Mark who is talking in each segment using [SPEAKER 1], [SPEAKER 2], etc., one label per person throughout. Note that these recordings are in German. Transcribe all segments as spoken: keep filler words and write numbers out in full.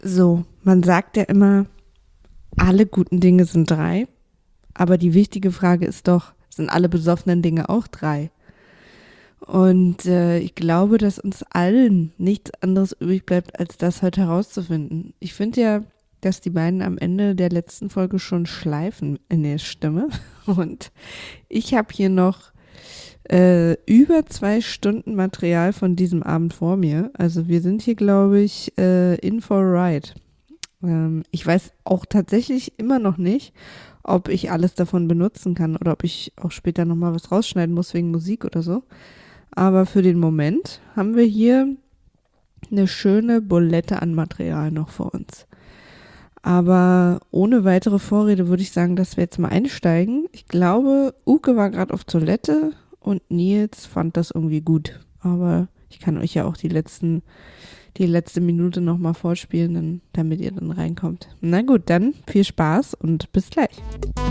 [SPEAKER 1] So, man sagt ja immer, alle guten Dinge sind drei, aber die wichtige Frage ist doch, sind alle besoffenen Dinge auch drei? Und äh, ich glaube, dass uns allen nichts anderes übrig bleibt, als das heute herauszufinden. Ich finde ja, dass die beiden am Ende der letzten Folge schon schleifen in der Stimme. Und ich habe hier noch äh, über zwei Stunden Material von diesem Abend vor mir. Also wir sind hier, glaube ich, äh, in for a ride. Ähm, ich weiß auch tatsächlich immer noch nicht, ob ich alles davon benutzen kann oder ob ich auch später nochmal was rausschneiden muss wegen Musik oder so. Aber für den Moment haben wir hier eine schöne Bulette an Material noch vor uns. Aber ohne weitere Vorrede würde ich sagen, dass wir jetzt mal einsteigen. Ich glaube, Uke war gerade auf Toilette und Nils fand das irgendwie gut. Aber ich kann euch ja auch die letzten, die letzte Minute nochmal vorspielen, dann, damit ihr dann reinkommt. Na gut, dann viel Spaß und bis gleich.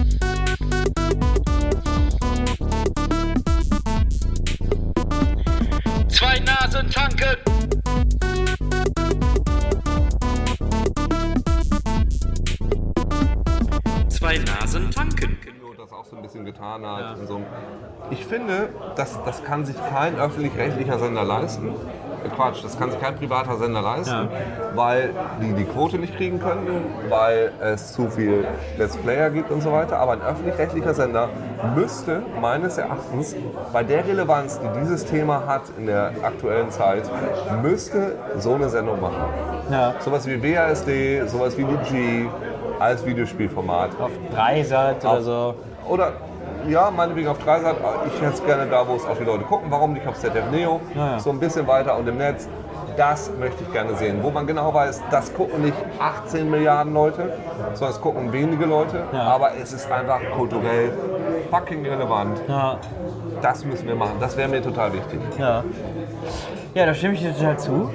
[SPEAKER 2] Zwei Nasen tanken! Zwei Nasen tanken.
[SPEAKER 3] Das auch so ein bisschen getan hat. Ja. So. Ich finde, das, das kann sich kein öffentlich-rechtlicher Sender leisten. Quatsch, das kann sich kein privater Sender leisten, ja. Weil die die Quote nicht kriegen können, weil es zu viel Let's Player gibt und so weiter. Aber ein öffentlich-rechtlicher Sender müsste meines Erachtens bei der Relevanz, die dieses Thema hat in der aktuellen Zeit, müsste so eine Sendung machen. Ja. Sowas wie W A S D, sowas wie die G als Videospielformat.
[SPEAKER 4] Auf Dreisat oder so.
[SPEAKER 3] Oder, ja, meinetwegen auf Dreisat. Ich hätte es gerne da, wo es auch die Leute gucken. Warum nicht auf Z D F Neo? Ja, ja. So ein bisschen weiter und im Netz. Das möchte ich gerne sehen. Wo man genau weiß, das gucken nicht achtzehn Milliarden Leute, sondern es gucken wenige Leute. Ja. Aber es ist einfach kulturell fucking relevant. Ja. Das müssen wir machen. Das wäre mir total wichtig.
[SPEAKER 4] Ja. Ja, da stimme ich dir total zu.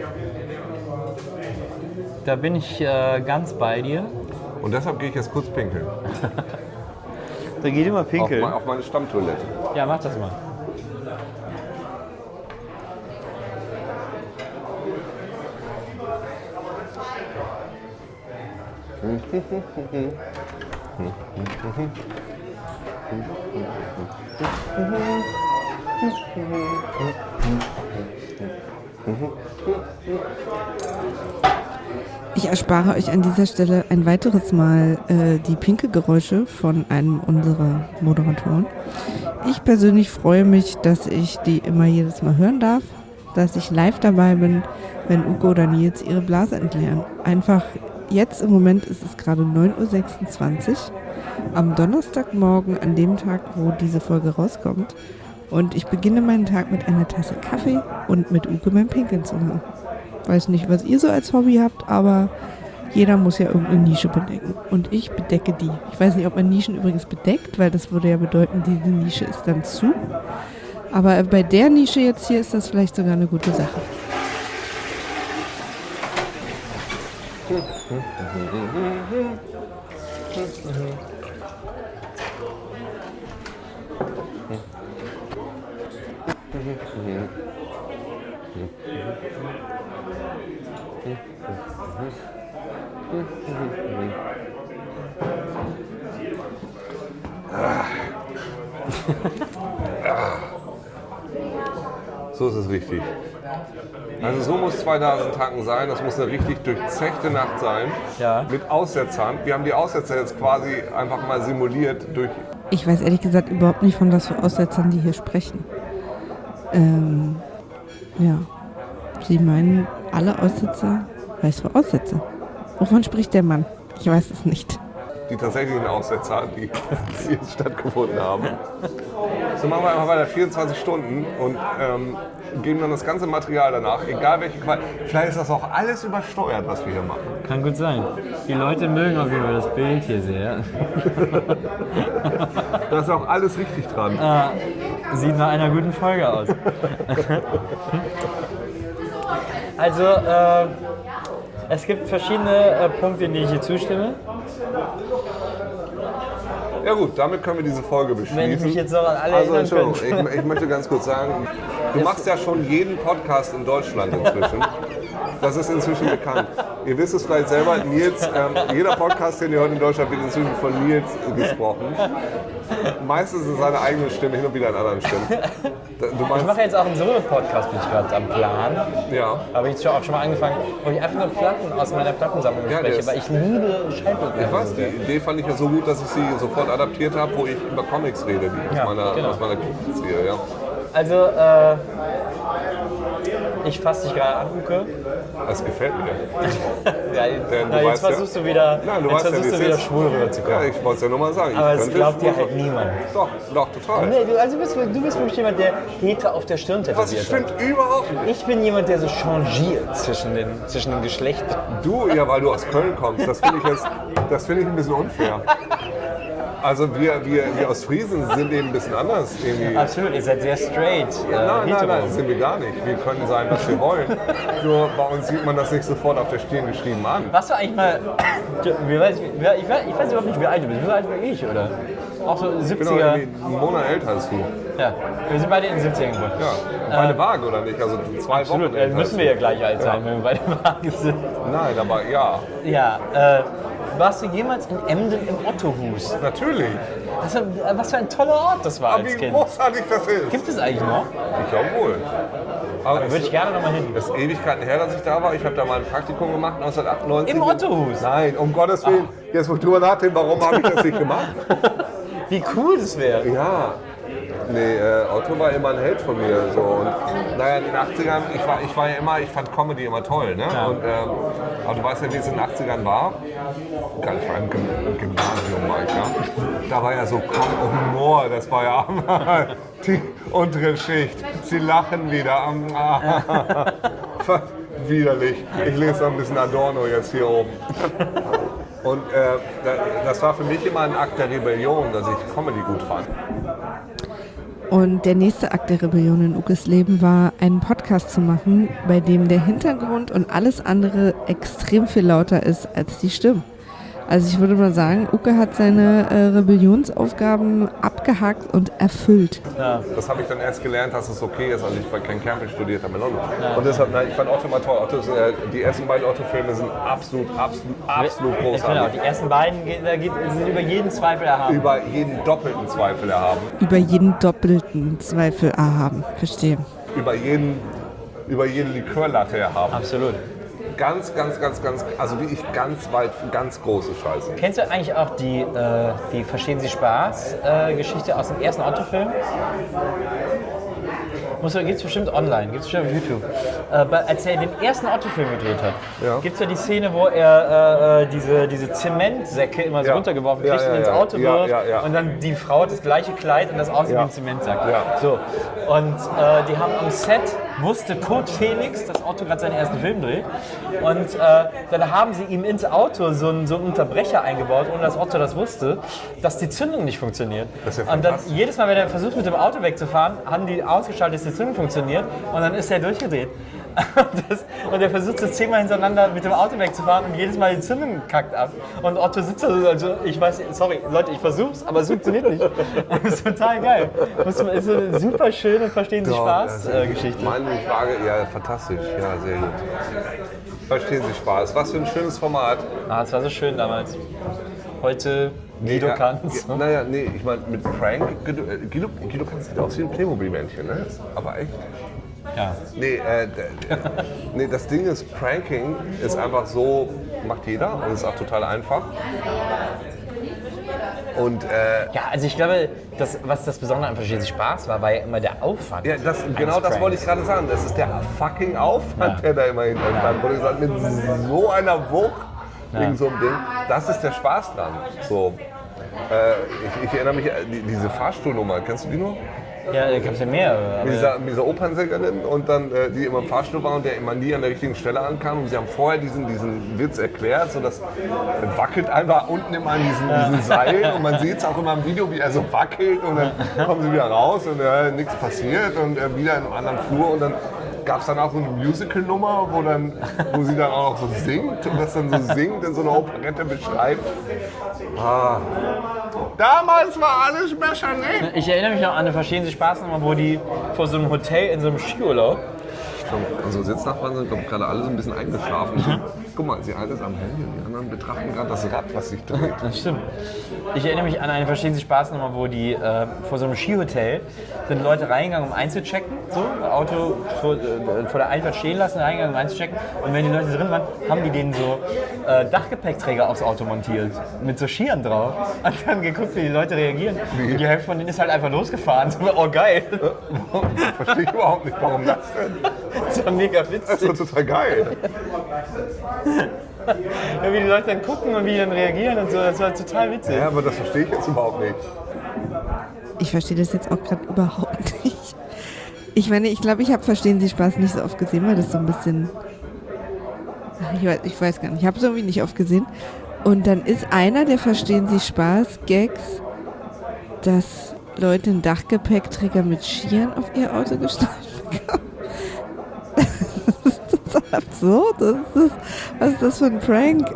[SPEAKER 4] Da bin ich äh, ganz bei dir.
[SPEAKER 3] Und deshalb gehe ich jetzt kurz pinkeln.
[SPEAKER 4] Da geht immer pinkeln?
[SPEAKER 3] Auf, auf meine Stammtoilette.
[SPEAKER 4] Ja, mach das mal.
[SPEAKER 1] Ich erspare euch an dieser Stelle ein weiteres Mal äh, die Pinkelgeräusche von einem unserer Moderatoren. Ich persönlich freue mich, dass ich die immer jedes Mal hören darf, dass ich live dabei bin, wenn Uke oder Nils ihre Blase entleeren. Einfach jetzt im Moment ist es gerade neun Uhr sechsundzwanzig am Donnerstagmorgen, an dem Tag, wo diese Folge rauskommt. Und ich beginne meinen Tag mit einer Tasse Kaffee und mit Uke beim Pinkeln zu hören. Weiß nicht, was ihr so als Hobby habt, aber jeder muss ja irgendeine Nische bedecken. Und ich bedecke die. Ich weiß nicht, ob man Nischen übrigens bedeckt, weil das würde ja bedeuten, diese Nische ist dann zu. Aber bei der Nische jetzt hier ist das vielleicht sogar eine gute Sache.
[SPEAKER 3] So ist es richtig. Also so muss zwei Nasen tanken sein. Das muss eine richtig durchzechte Nacht sein. Ja. Mit Aussetzern. Wir haben die Aussetzer jetzt quasi einfach mal simuliert durch...
[SPEAKER 1] Ich weiß ehrlich gesagt überhaupt nicht, von was für Aussetzern die hier sprechen. Ähm, ja. Sie meinen alle Aussetzer? Was für Aussetzer? Wovon spricht der Mann? Ich weiß es nicht.
[SPEAKER 3] Die tatsächlichen Aussetzer, die, die jetzt stattgefunden haben. So machen wir einfach weiter vierundzwanzig Stunden und ähm, geben dann das ganze Material danach, egal welche Qualität. Vielleicht ist das auch alles übersteuert, was wir hier machen.
[SPEAKER 4] Kann gut sein. Die Leute mögen auf jeden Fall das Bild hier sehr.
[SPEAKER 3] Da ist auch alles richtig dran.
[SPEAKER 4] Äh, sieht nach einer guten Folge aus. Also, äh, es gibt verschiedene äh, Punkte, in denen ich hier zustimme.
[SPEAKER 3] Ja gut, damit können wir diese Folge beschließen.
[SPEAKER 4] Wenn ich mich jetzt noch an alle
[SPEAKER 3] also,
[SPEAKER 4] erinnern
[SPEAKER 3] Entschuldigung, ich, ich möchte ganz kurz sagen, du machst ja schon jeden Podcast in Deutschland inzwischen. Das ist inzwischen bekannt. Ihr wisst es vielleicht selber, Nils, ähm, jeder Podcast, den ihr hört in Deutschland, wird inzwischen von Nils gesprochen. Meistens ist seine eigene Stimme, hin und wieder in anderen Stimmen. Du meinst,
[SPEAKER 4] Ich mache jetzt auch einen Solo-Podcast, bin ich gerade am Plan.
[SPEAKER 3] ja.
[SPEAKER 4] Habe ich auch schon mal angefangen, wo ich einfach nur Platten aus meiner Plattensammlung
[SPEAKER 3] Ja, der
[SPEAKER 4] spreche,
[SPEAKER 3] ist-
[SPEAKER 4] weil ich liebe Schallplatten.
[SPEAKER 3] Ich weiß, die Idee fand ich ja so gut, dass ich sie sofort adaptiert habe, wo ich über Comics rede, die ich
[SPEAKER 4] Ja,
[SPEAKER 3] aus meiner,
[SPEAKER 4] genau.
[SPEAKER 3] aus meiner Kindheit ziehe. Ja.
[SPEAKER 4] Also, äh, ich fasse dich gerade an, Uke.
[SPEAKER 3] Das gefällt mir.
[SPEAKER 4] Ja,
[SPEAKER 3] Denn
[SPEAKER 4] na,
[SPEAKER 3] du
[SPEAKER 4] jetzt
[SPEAKER 3] weißt ja-
[SPEAKER 4] versuchst du wieder,
[SPEAKER 3] Nein, du
[SPEAKER 4] jetzt
[SPEAKER 3] weißt ja,
[SPEAKER 4] versuchst
[SPEAKER 3] wie
[SPEAKER 4] du
[SPEAKER 3] es
[SPEAKER 4] wieder
[SPEAKER 3] ist.
[SPEAKER 4] schwul rüberzukommen.
[SPEAKER 3] Ja, ich wollte es ja nur mal sagen. Ich
[SPEAKER 4] Aber es
[SPEAKER 3] könnte
[SPEAKER 4] glaubt dir
[SPEAKER 3] schwul-
[SPEAKER 4] halt niemand.
[SPEAKER 3] Doch, doch, total.
[SPEAKER 4] Nee, du, also bist, du bist wirklich jemand, der Hete auf der Stirn
[SPEAKER 3] Was
[SPEAKER 4] tätowiert
[SPEAKER 3] stimmt
[SPEAKER 4] hat.
[SPEAKER 3] überhaupt nicht.
[SPEAKER 4] Ich bin jemand, der so changiert zwischen den, zwischen den Geschlechtern.
[SPEAKER 3] Du, ja, weil du aus Köln kommst, das finde ich, jetzt- das finde ich ein bisschen unfair. Also wir, wir, wir aus Friesen sind eben ein bisschen anders. Irgendwie.
[SPEAKER 4] Absolut, ihr seid sehr straight. Äh,
[SPEAKER 3] Nein, nein,
[SPEAKER 4] hetero.
[SPEAKER 3] nein, sind wir gar nicht. Wir können sein, was wir wollen. Nur bei uns sieht man das nicht sofort auf der Stirn geschrieben an.
[SPEAKER 4] Warst du eigentlich mal, wie weiß ich, ich, weiß, ich weiß überhaupt nicht, wie alt du bist. Wie alt bin ich, oder? Auch so
[SPEAKER 3] Ich bin auch
[SPEAKER 4] siebziger.
[SPEAKER 3] irgendwie einen Monat älter als du.
[SPEAKER 4] Ja, wir sind beide in den siebzigern geboren.
[SPEAKER 3] Ja, meine Waage oder nicht? Also zwei
[SPEAKER 4] Absolut,
[SPEAKER 3] Wochen
[SPEAKER 4] äh,
[SPEAKER 3] älter
[SPEAKER 4] müssen
[SPEAKER 3] als
[SPEAKER 4] wir
[SPEAKER 3] du.
[SPEAKER 4] ja gleich alt sein, wenn wir beide Waage sind.
[SPEAKER 3] Nein, aber ja,
[SPEAKER 4] Ja, äh, warst du jemals in Emden im Ottohus?
[SPEAKER 3] natürlich.
[SPEAKER 4] Das war, was für ein toller Ort das war
[SPEAKER 3] Aber
[SPEAKER 4] als
[SPEAKER 3] wie
[SPEAKER 4] Kind.
[SPEAKER 3] großartig das ist.
[SPEAKER 4] Gibt es eigentlich noch?
[SPEAKER 3] Ich glaube wohl. Aber
[SPEAKER 4] Da
[SPEAKER 3] es
[SPEAKER 4] würde ich gerne nochmal hin.
[SPEAKER 3] ist Ewigkeiten her, dass ich da war. Ich habe da mal ein Praktikum gemacht, neunzehnhundertachtundneunzig.
[SPEAKER 4] Im Ottohus?
[SPEAKER 3] Nein, um Gottes Willen. Jetzt, wo ich drüber nachdenke, warum habe ich das nicht gemacht?
[SPEAKER 4] Wie cool das wäre.
[SPEAKER 3] Ja. Nee, äh, Otto war immer ein Held von mir. So. Und, naja, in den achtzigern, ich war, ich war ja immer, ich fand Comedy immer toll. Ne?
[SPEAKER 4] Ja.
[SPEAKER 3] Und, ähm, aber du weißt ja, wie es in den achtzigern war. Gar nicht, ich war im Gym- im Gymnasium, war ich, ja. Da war ja so Com- Humor, das war ja die untere Schicht. Sie lachen wieder. Widerlich. Ich lese noch ein bisschen Adorno jetzt hier oben. Und äh, das war für mich immer ein Akt der Rebellion, dass ich Comedy gut fand.
[SPEAKER 1] Und der nächste Akt der Rebellion in Ukes Leben war, einen Podcast zu machen, bei dem der Hintergrund und alles andere extrem viel lauter ist als die Stimmen. Also ich würde mal sagen, Uke hat seine äh, Rebellionsaufgaben abgehakt und erfüllt.
[SPEAKER 3] Das habe ich dann erst gelernt, dass es okay ist, als ich bei Ken Campbell studiert habe in London. Und deshalb, nein, ich fand Otto mal toll. Otto ist, äh, die ersten beiden Otto-Filme sind absolut, absolut, absolut
[SPEAKER 4] Ich finde auch,
[SPEAKER 3] großartig.
[SPEAKER 4] die ersten beiden geht, da geht, sind über jeden Zweifel erhaben.
[SPEAKER 3] Über jeden doppelten Zweifel erhaben.
[SPEAKER 1] Über jeden doppelten Zweifel erhaben. Verstehe.
[SPEAKER 3] Über jeden, über jede Likörlatte erhaben.
[SPEAKER 4] Absolut.
[SPEAKER 3] Ganz, ganz, ganz, ganz, also wie ich ganz weit, ganz große Scheiße.
[SPEAKER 4] Kennst du eigentlich auch die, äh, die Verstehen Sie Spaß-Geschichte aus dem ersten Otto-Film? Gibt es bestimmt online, gibt es bestimmt auf YouTube. Äh, bei- als er den ersten Otto-Film gedreht hat,
[SPEAKER 3] Ja.
[SPEAKER 4] gibt es ja die Szene, wo er äh, diese, diese Zementsäcke immer so
[SPEAKER 3] Ja.
[SPEAKER 4] runtergeworfen
[SPEAKER 3] Ja,
[SPEAKER 4] kriegt
[SPEAKER 3] ja,
[SPEAKER 4] und ins
[SPEAKER 3] ja.
[SPEAKER 4] Auto
[SPEAKER 3] Ja,
[SPEAKER 4] wirft
[SPEAKER 3] ja, ja.
[SPEAKER 4] und dann die Frau hat das gleiche Kleid und das aussieht
[SPEAKER 3] Ja.
[SPEAKER 4] wie ein Zementsack.
[SPEAKER 3] Ja.
[SPEAKER 4] So. Und äh, die haben am Set, wusste Kurt Felix, dass Otto gerade seinen ersten Film dreht. Und äh, dann haben sie ihm ins Auto so einen, so einen Unterbrecher eingebaut, ohne dass Otto das wusste, dass die Zündung nicht funktioniert.
[SPEAKER 3] Das ist ja
[SPEAKER 4] und dann
[SPEAKER 3] fantastisch.
[SPEAKER 4] jedes Mal, wenn er versucht mit dem Auto wegzufahren, haben die ausgeschaltet, dass die Zündung funktioniert und dann ist er durchgedreht. Das, und er versucht so zehnmal hintereinander mit dem Auto wegzufahren und jedes Mal die Zündung kackt ab. Und Otto sitzt da so, also ich weiß, sorry, Leute, ich versuch's, aber es funktioniert nicht. Das ist total geil. Das ist so eine super schöne Verstehen Sie Spaß-Geschichte.
[SPEAKER 3] Meine Frage, ja, fantastisch. Ja, sehr gut. Verstehen Sie Spaß. Was für ein schönes Format.
[SPEAKER 4] Ah, das war so schön damals. Heute Guido
[SPEAKER 3] ja,
[SPEAKER 4] Kanz.
[SPEAKER 3] Ja, naja, nee, ich meine, mit Prank, Guido, äh, Guido, Guido Kanz sieht aus wie ein Playmobil-Männchen, ne? Aber echt.
[SPEAKER 4] Ja.
[SPEAKER 3] Nee, äh, d- d- nee, das Ding ist, Pranking ist einfach so, macht jeder und ist auch total einfach. Und äh,
[SPEAKER 4] Ja, also ich glaube, das, was das Besondere an Verstehen Sie Spaß war, war ja immer der Aufwand.
[SPEAKER 3] ja, das, genau das
[SPEAKER 4] Pranks.
[SPEAKER 3] wollte ich gerade sagen. Das ist der fucking Aufwand,
[SPEAKER 4] Ja.
[SPEAKER 3] der da immer hinter stand. Wo ich gesagt, mit so einer Wucht
[SPEAKER 4] Ja.
[SPEAKER 3] wegen so einem Ding, das ist der Spaß dran. So. Äh, ich, ich erinnere mich an die, diese Fahrstuhlnummer, kennst du die noch?
[SPEAKER 4] Ja, da gibt es ja mehrere.
[SPEAKER 3] Mit
[SPEAKER 4] Aber
[SPEAKER 3] dieser, mit dieser Opernsängerin und dann, äh, die immer im Fahrstuhl war und der immer nie an der richtigen Stelle ankam. Und sie haben vorher diesen, diesen Witz erklärt, so dass er wackelt einfach unten immer an diesen, diesen Seilen und man sieht es auch immer im Video, wie er so wackelt und dann kommen sie wieder raus und äh, nichts passiert und äh, wieder in einem anderen Flur und dann gab es dann auch so eine Musical-Nummer, wo, dann, wo sie dann auch noch so singt und das dann so singt in so einer Operette beschreibt. Ah. Damals war alles besser, ne?
[SPEAKER 4] ich erinnere mich noch an eine Verstehen Sie Spaß nochmal, wo die vor so einem Hotel in so einem Skiurlaub
[SPEAKER 3] glaub, unsere Sitznachbarn sind, glaube ich, gerade alle so ein bisschen eingeschlafen. Mhm. Guck mal, sie alles am Handy und die anderen betrachten gerade das Rad, was sich dreht.
[SPEAKER 4] Das stimmt. Ich erinnere mich an eine Verstehen Sie Spaß Nummer, wo die äh, vor so einem Skihotel sind Leute reingegangen, um einzuchecken. So, Auto vor, äh, vor der Einfahrt stehen lassen, reingegangen, um einzuchecken. Und wenn die Leute drin waren, haben die denen so äh, Dachgepäckträger aufs Auto montiert. Mit so Skiern drauf. Und dann geguckt, wie die Leute reagieren.
[SPEAKER 3] Wie?
[SPEAKER 4] Und die Hälfte von denen ist halt einfach losgefahren. So, oh geil.
[SPEAKER 3] Verstehe ich überhaupt nicht, warum das denn?
[SPEAKER 4] Das war mega witzig.
[SPEAKER 3] Das ist doch total geil.
[SPEAKER 4] Ja, wie die Leute dann gucken und wie die dann reagieren und so, das war total witzig.
[SPEAKER 3] Ja, aber das verstehe ich jetzt überhaupt nicht.
[SPEAKER 1] Ich verstehe das jetzt auch gerade überhaupt nicht. Ich meine, ich glaube, ich habe Verstehen Sie Spaß nicht so oft gesehen, weil das so ein bisschen... Ich weiß, ich weiß gar nicht, ich habe es irgendwie nicht oft gesehen. Und dann ist einer der Verstehen Sie Spaß Gags, dass Leute einen Dachgepäckträger mit Skiern auf ihr Auto gestellt bekommen. Das ist total absurd. Das ist das, was ist das für ein Prank?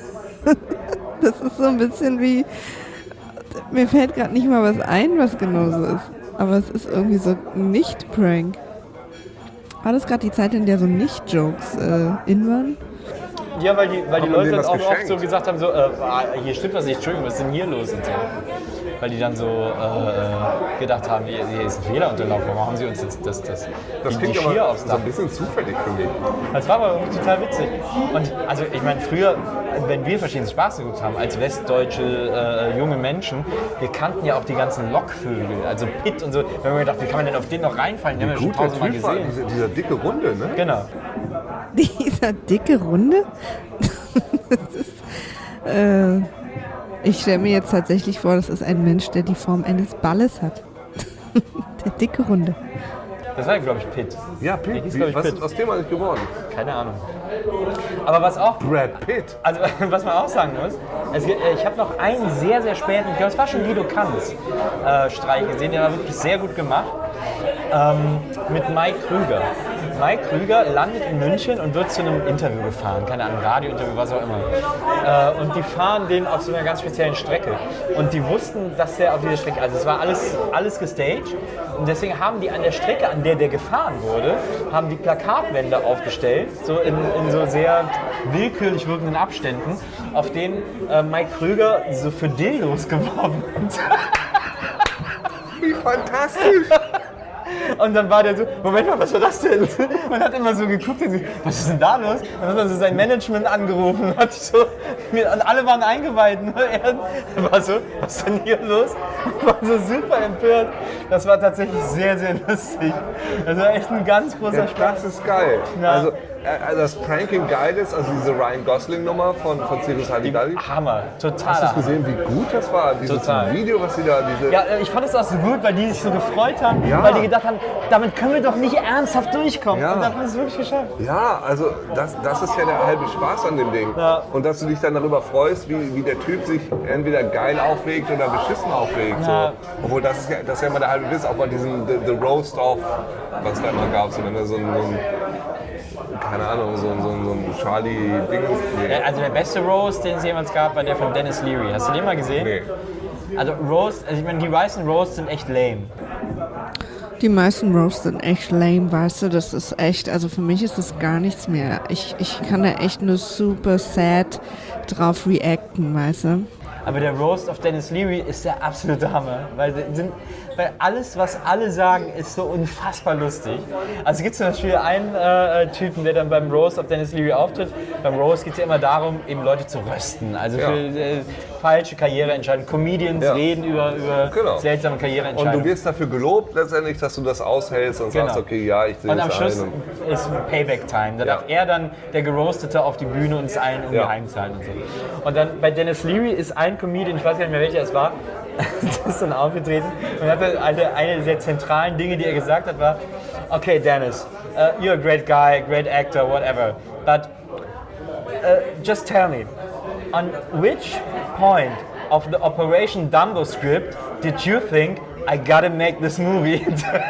[SPEAKER 1] Das ist so ein bisschen wie, mir fällt gerade nicht mal was ein, was genau so ist. Aber es ist irgendwie so nicht Prank. War das gerade die Zeit, in der so Nicht-Jokes äh, in waren?
[SPEAKER 4] Ja, weil die, weil die
[SPEAKER 3] Haben
[SPEAKER 4] Leute
[SPEAKER 3] denen
[SPEAKER 4] dann
[SPEAKER 3] das
[SPEAKER 4] auch oft
[SPEAKER 3] geschenkt?
[SPEAKER 4] so gesagt haben, so, äh, ah, hier stimmt was nicht, Entschuldigung, was ist denn hier los? Und so. Weil die dann so äh, gedacht haben, hier, hier ist ein Fehler unterlaufen, warum haben sie uns jetzt das, das,
[SPEAKER 3] Das
[SPEAKER 4] die,
[SPEAKER 3] klingt
[SPEAKER 4] die Skier
[SPEAKER 3] aber
[SPEAKER 4] aufs
[SPEAKER 3] so
[SPEAKER 4] Dach?
[SPEAKER 3] ein bisschen zufällig für mich.
[SPEAKER 4] Das war aber total witzig. Und also ich meine, früher, wenn wir verschiedene Spaß geguckt haben, als westdeutsche äh, junge Menschen, wir kannten ja auch die ganzen Lockvögel, also Pitt und so. Da haben wir gedacht, wie kann man denn auf den noch reinfallen? Den haben wir schon
[SPEAKER 3] Gut, der
[SPEAKER 4] tausendmal
[SPEAKER 3] Typ war,
[SPEAKER 4] gesehen.
[SPEAKER 3] dieser, dieser dicke Runde, ne?
[SPEAKER 4] Genau.
[SPEAKER 1] Dieser dicke Runde? Das ist, äh, ich stelle mir jetzt tatsächlich vor, das ist ein Mensch, der die Form eines Balles hat. Der dicke Runde.
[SPEAKER 4] Das war, glaube ich, Pitt.
[SPEAKER 3] Ja, Pitt.
[SPEAKER 4] hieß,
[SPEAKER 3] Wie,
[SPEAKER 4] glaub ich,
[SPEAKER 3] was
[SPEAKER 4] Pitt.
[SPEAKER 3] ist aus dem eigentlich geworden?
[SPEAKER 4] Keine Ahnung. Aber was auch,
[SPEAKER 3] Brad Pitt.
[SPEAKER 4] also was man auch sagen muss, es, gibt- ich habe noch einen sehr, sehr späten, ich glaube, es war schon Guido Kanz äh, Streich gesehen, der war wirklich sehr gut gemacht, ähm, mit Mike Krüger. Mike Krüger landet in München und wird zu einem Interview gefahren, keine Ahnung, Radiointerview, was auch immer. Äh, und die fahren den auf so einer ganz speziellen Strecke. Und die wussten, dass der auf dieser Strecke, also es war alles, alles gestaged. Und deswegen haben die an der Strecke, an der der gefahren wurde, haben die Plakatwände aufgestellt, so in, in so sehr willkürlich wirkenden Abständen, auf denen äh, Mike Krüger so für Dildos geworben hat.
[SPEAKER 3] Wie fantastisch.
[SPEAKER 4] Und dann war der so, Moment mal, was war das denn? Man hat immer so geguckt und so, was ist denn da los? Und dann hat er so sein Management angerufen und hat so, und alle waren eingeweiht. Und er war so, was ist denn hier los? Und war so super empört. Das war tatsächlich sehr, sehr lustig. Das war echt ein ganz großer
[SPEAKER 3] Ja,
[SPEAKER 4] Spaß.
[SPEAKER 3] das ist geil.
[SPEAKER 4] Ja.
[SPEAKER 3] Also, äh, also das Pranking geil ist, also diese Ryan Gosling-Nummer von, von Circus Halligalli.
[SPEAKER 4] Hammer, total.
[SPEAKER 3] Hast du
[SPEAKER 4] Hammer.
[SPEAKER 3] gesehen, wie gut das war? Dieses
[SPEAKER 4] Total.
[SPEAKER 3] Video, was sie da, diese...
[SPEAKER 4] Ja, äh, ich fand es auch so gut, weil die sich so gefreut haben,
[SPEAKER 3] Ja.
[SPEAKER 4] weil die gedacht haben, damit können wir doch nicht ernsthaft durchkommen.
[SPEAKER 3] Ja.
[SPEAKER 4] Und dann haben wir es wirklich geschafft.
[SPEAKER 3] Ja, also das, das ist ja der halbe Spaß an dem Ding.
[SPEAKER 4] Ja.
[SPEAKER 3] Und dass du dich dann darüber freust, wie, wie der Typ sich entweder geil aufregt oder beschissen aufregt.
[SPEAKER 4] Ja.
[SPEAKER 3] So. Obwohl das ist, ja, das ist ja immer der halbe Witz, auch bei diesem The, The Roast of, was es da immer gab, so, wenn er so ein, so ein keine Ahnung, so, ein- so, ein- so ein Charlie-Ding. Nee.
[SPEAKER 4] Ja, also der beste Roast, den es jemals gab, war der von Dennis Leary. Hast du den mal gesehen?
[SPEAKER 3] nee.
[SPEAKER 4] Also Roast, also ich meine, die weißen Roasts sind echt lame.
[SPEAKER 1] Die meisten Roasts sind echt lame, weißt du, das ist echt, also für mich ist das gar nichts mehr. Ich, ich kann da echt nur super sad drauf reacten, weißt du.
[SPEAKER 4] Aber der Roast of Dennis Leary ist der absolute Hammer. Weil, die sind, weil alles, was alle sagen, ist so unfassbar lustig. Also es gibt zum Beispiel einen äh, Typen, der dann beim Roast of Dennis Leary auftritt. Beim Roast geht es ja immer darum, eben Leute zu rösten. Also
[SPEAKER 3] Ja.
[SPEAKER 4] für äh, falsche Karriereentscheidungen. Comedians
[SPEAKER 3] Ja.
[SPEAKER 4] reden über, über
[SPEAKER 3] Genau.
[SPEAKER 4] seltsame
[SPEAKER 3] Und
[SPEAKER 4] Karriereentscheidungen.
[SPEAKER 3] du wirst dafür gelobt letztendlich, dass du das aushältst und
[SPEAKER 4] Genau.
[SPEAKER 3] sagst, okay, ja, ich sehe
[SPEAKER 4] Und am
[SPEAKER 3] es
[SPEAKER 4] Schluss
[SPEAKER 3] ein. Und
[SPEAKER 4] ist Payback-Time. Da
[SPEAKER 3] Ja.
[SPEAKER 4] darf er dann, der Geroastete, auf die Bühne und es allen irgendwie
[SPEAKER 3] Ja.
[SPEAKER 4] heimzahlen und so. Und dann bei Dennis Leary ist ein Comedian, ich weiß gar nicht mehr welcher es war, der ist dann aufgetreten und hatte eine, eine der zentralen Dinge, die er gesagt hat, war, okay Dennis, uh, you're a great guy, great actor, whatever, but uh, just tell me, on which point of the Operation Dumbo script did you think I gotta make this movie?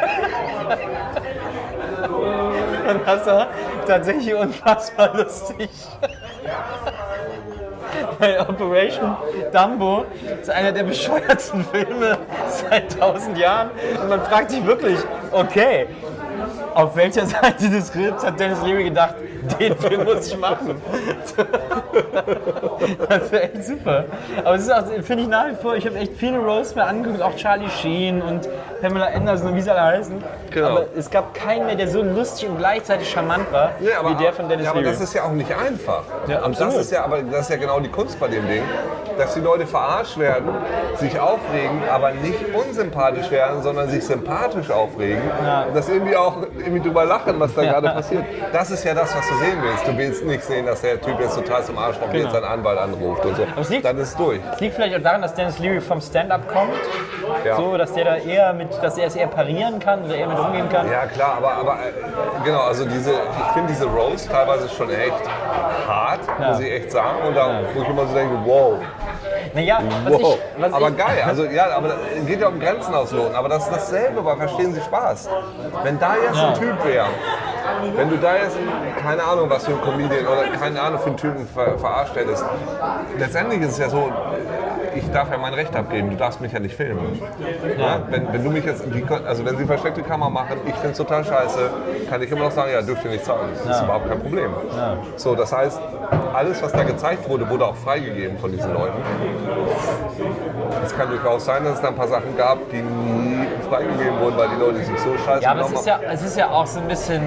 [SPEAKER 4] Und das war tatsächlich unfassbar lustig. Weil Operation Dumbo ist einer der bescheuertsten Filme seit tausend Jahren. Und man fragt sich wirklich, okay, auf welcher Seite des Skripts hat Denis Leary gedacht, den Film muss ich machen? Das wäre echt super. Aber es ist auch, finde ich nach wie vor, ich habe echt viele Roasts mir angeguckt, auch Charlie Sheen und Pamela Anderson und wie sie alle heißen.
[SPEAKER 3] Genau.
[SPEAKER 4] Aber es gab keinen mehr, der so lustig und gleichzeitig charmant war,
[SPEAKER 3] Ja, aber,
[SPEAKER 4] wie der von Dennis
[SPEAKER 3] ja, aber
[SPEAKER 4] Leary.
[SPEAKER 3] das ist ja auch nicht einfach.
[SPEAKER 4] Ja,
[SPEAKER 3] und das
[SPEAKER 4] absolut.
[SPEAKER 3] ist ja, aber das ist ja genau die Kunst bei dem Ding, dass die Leute verarscht werden, sich aufregen, aber nicht unsympathisch werden, sondern sich sympathisch aufregen.
[SPEAKER 4] Ja.
[SPEAKER 3] Und das irgendwie auch irgendwie drüber lachen, was da gerade passiert. Das ist ja das, was du sehen willst. Du willst nicht sehen, dass der Typ jetzt total zum Arschloch geht,
[SPEAKER 4] Genau.
[SPEAKER 3] seinen Anwalt anruft und so.
[SPEAKER 4] es liegt-
[SPEAKER 3] Dann ist es durch.
[SPEAKER 4] Es liegt vielleicht auch daran, dass Dennis Leary vom Stand-Up kommt,
[SPEAKER 3] Ja.
[SPEAKER 4] so, dass der da eher mit, dass er es eher parieren kann, oder eher mit umgehen kann.
[SPEAKER 3] Ja klar, aber, aber äh, genau, also diese, ich finde diese Roast teilweise schon echt hart,
[SPEAKER 4] Ja.
[SPEAKER 3] muss ich echt sagen. Und da, wo ich immer so denke, wow.
[SPEAKER 4] Naja, was
[SPEAKER 3] Wow,
[SPEAKER 4] ich, was
[SPEAKER 3] aber
[SPEAKER 4] ich,
[SPEAKER 3] geil, also ja, aber es geht ja um Grenzen ausloten, aber das ist dasselbe bei Verstehen Sie Spaß. Wenn da jetzt
[SPEAKER 4] Ja.
[SPEAKER 3] ein Typ wäre, wenn du da jetzt, keine Ahnung, was für ein Comedian oder keine Ahnung für einen Typen ver verarscht hättest, letztendlich ist es ja so, ich darf ja mein Recht abgeben, du darfst mich ja nicht filmen. Ja. Wenn, wenn du mich jetzt, also wenn sie versteckte Kamera machen, ich finde es total scheiße, kann ich immer noch sagen, ja, dürft ihr nicht zeigen, das ist überhaupt kein Problem.
[SPEAKER 4] Ja.
[SPEAKER 3] So, das heißt, alles, was da gezeigt wurde, wurde auch freigegeben von diesen Leuten. Es kann durchaus sein, dass es da ein paar Sachen gab, die nie freigegeben wurden, weil die Leute sich so scheiße
[SPEAKER 4] ja, aber es
[SPEAKER 3] genommen
[SPEAKER 4] ist ja, es ist ja auch so ein bisschen,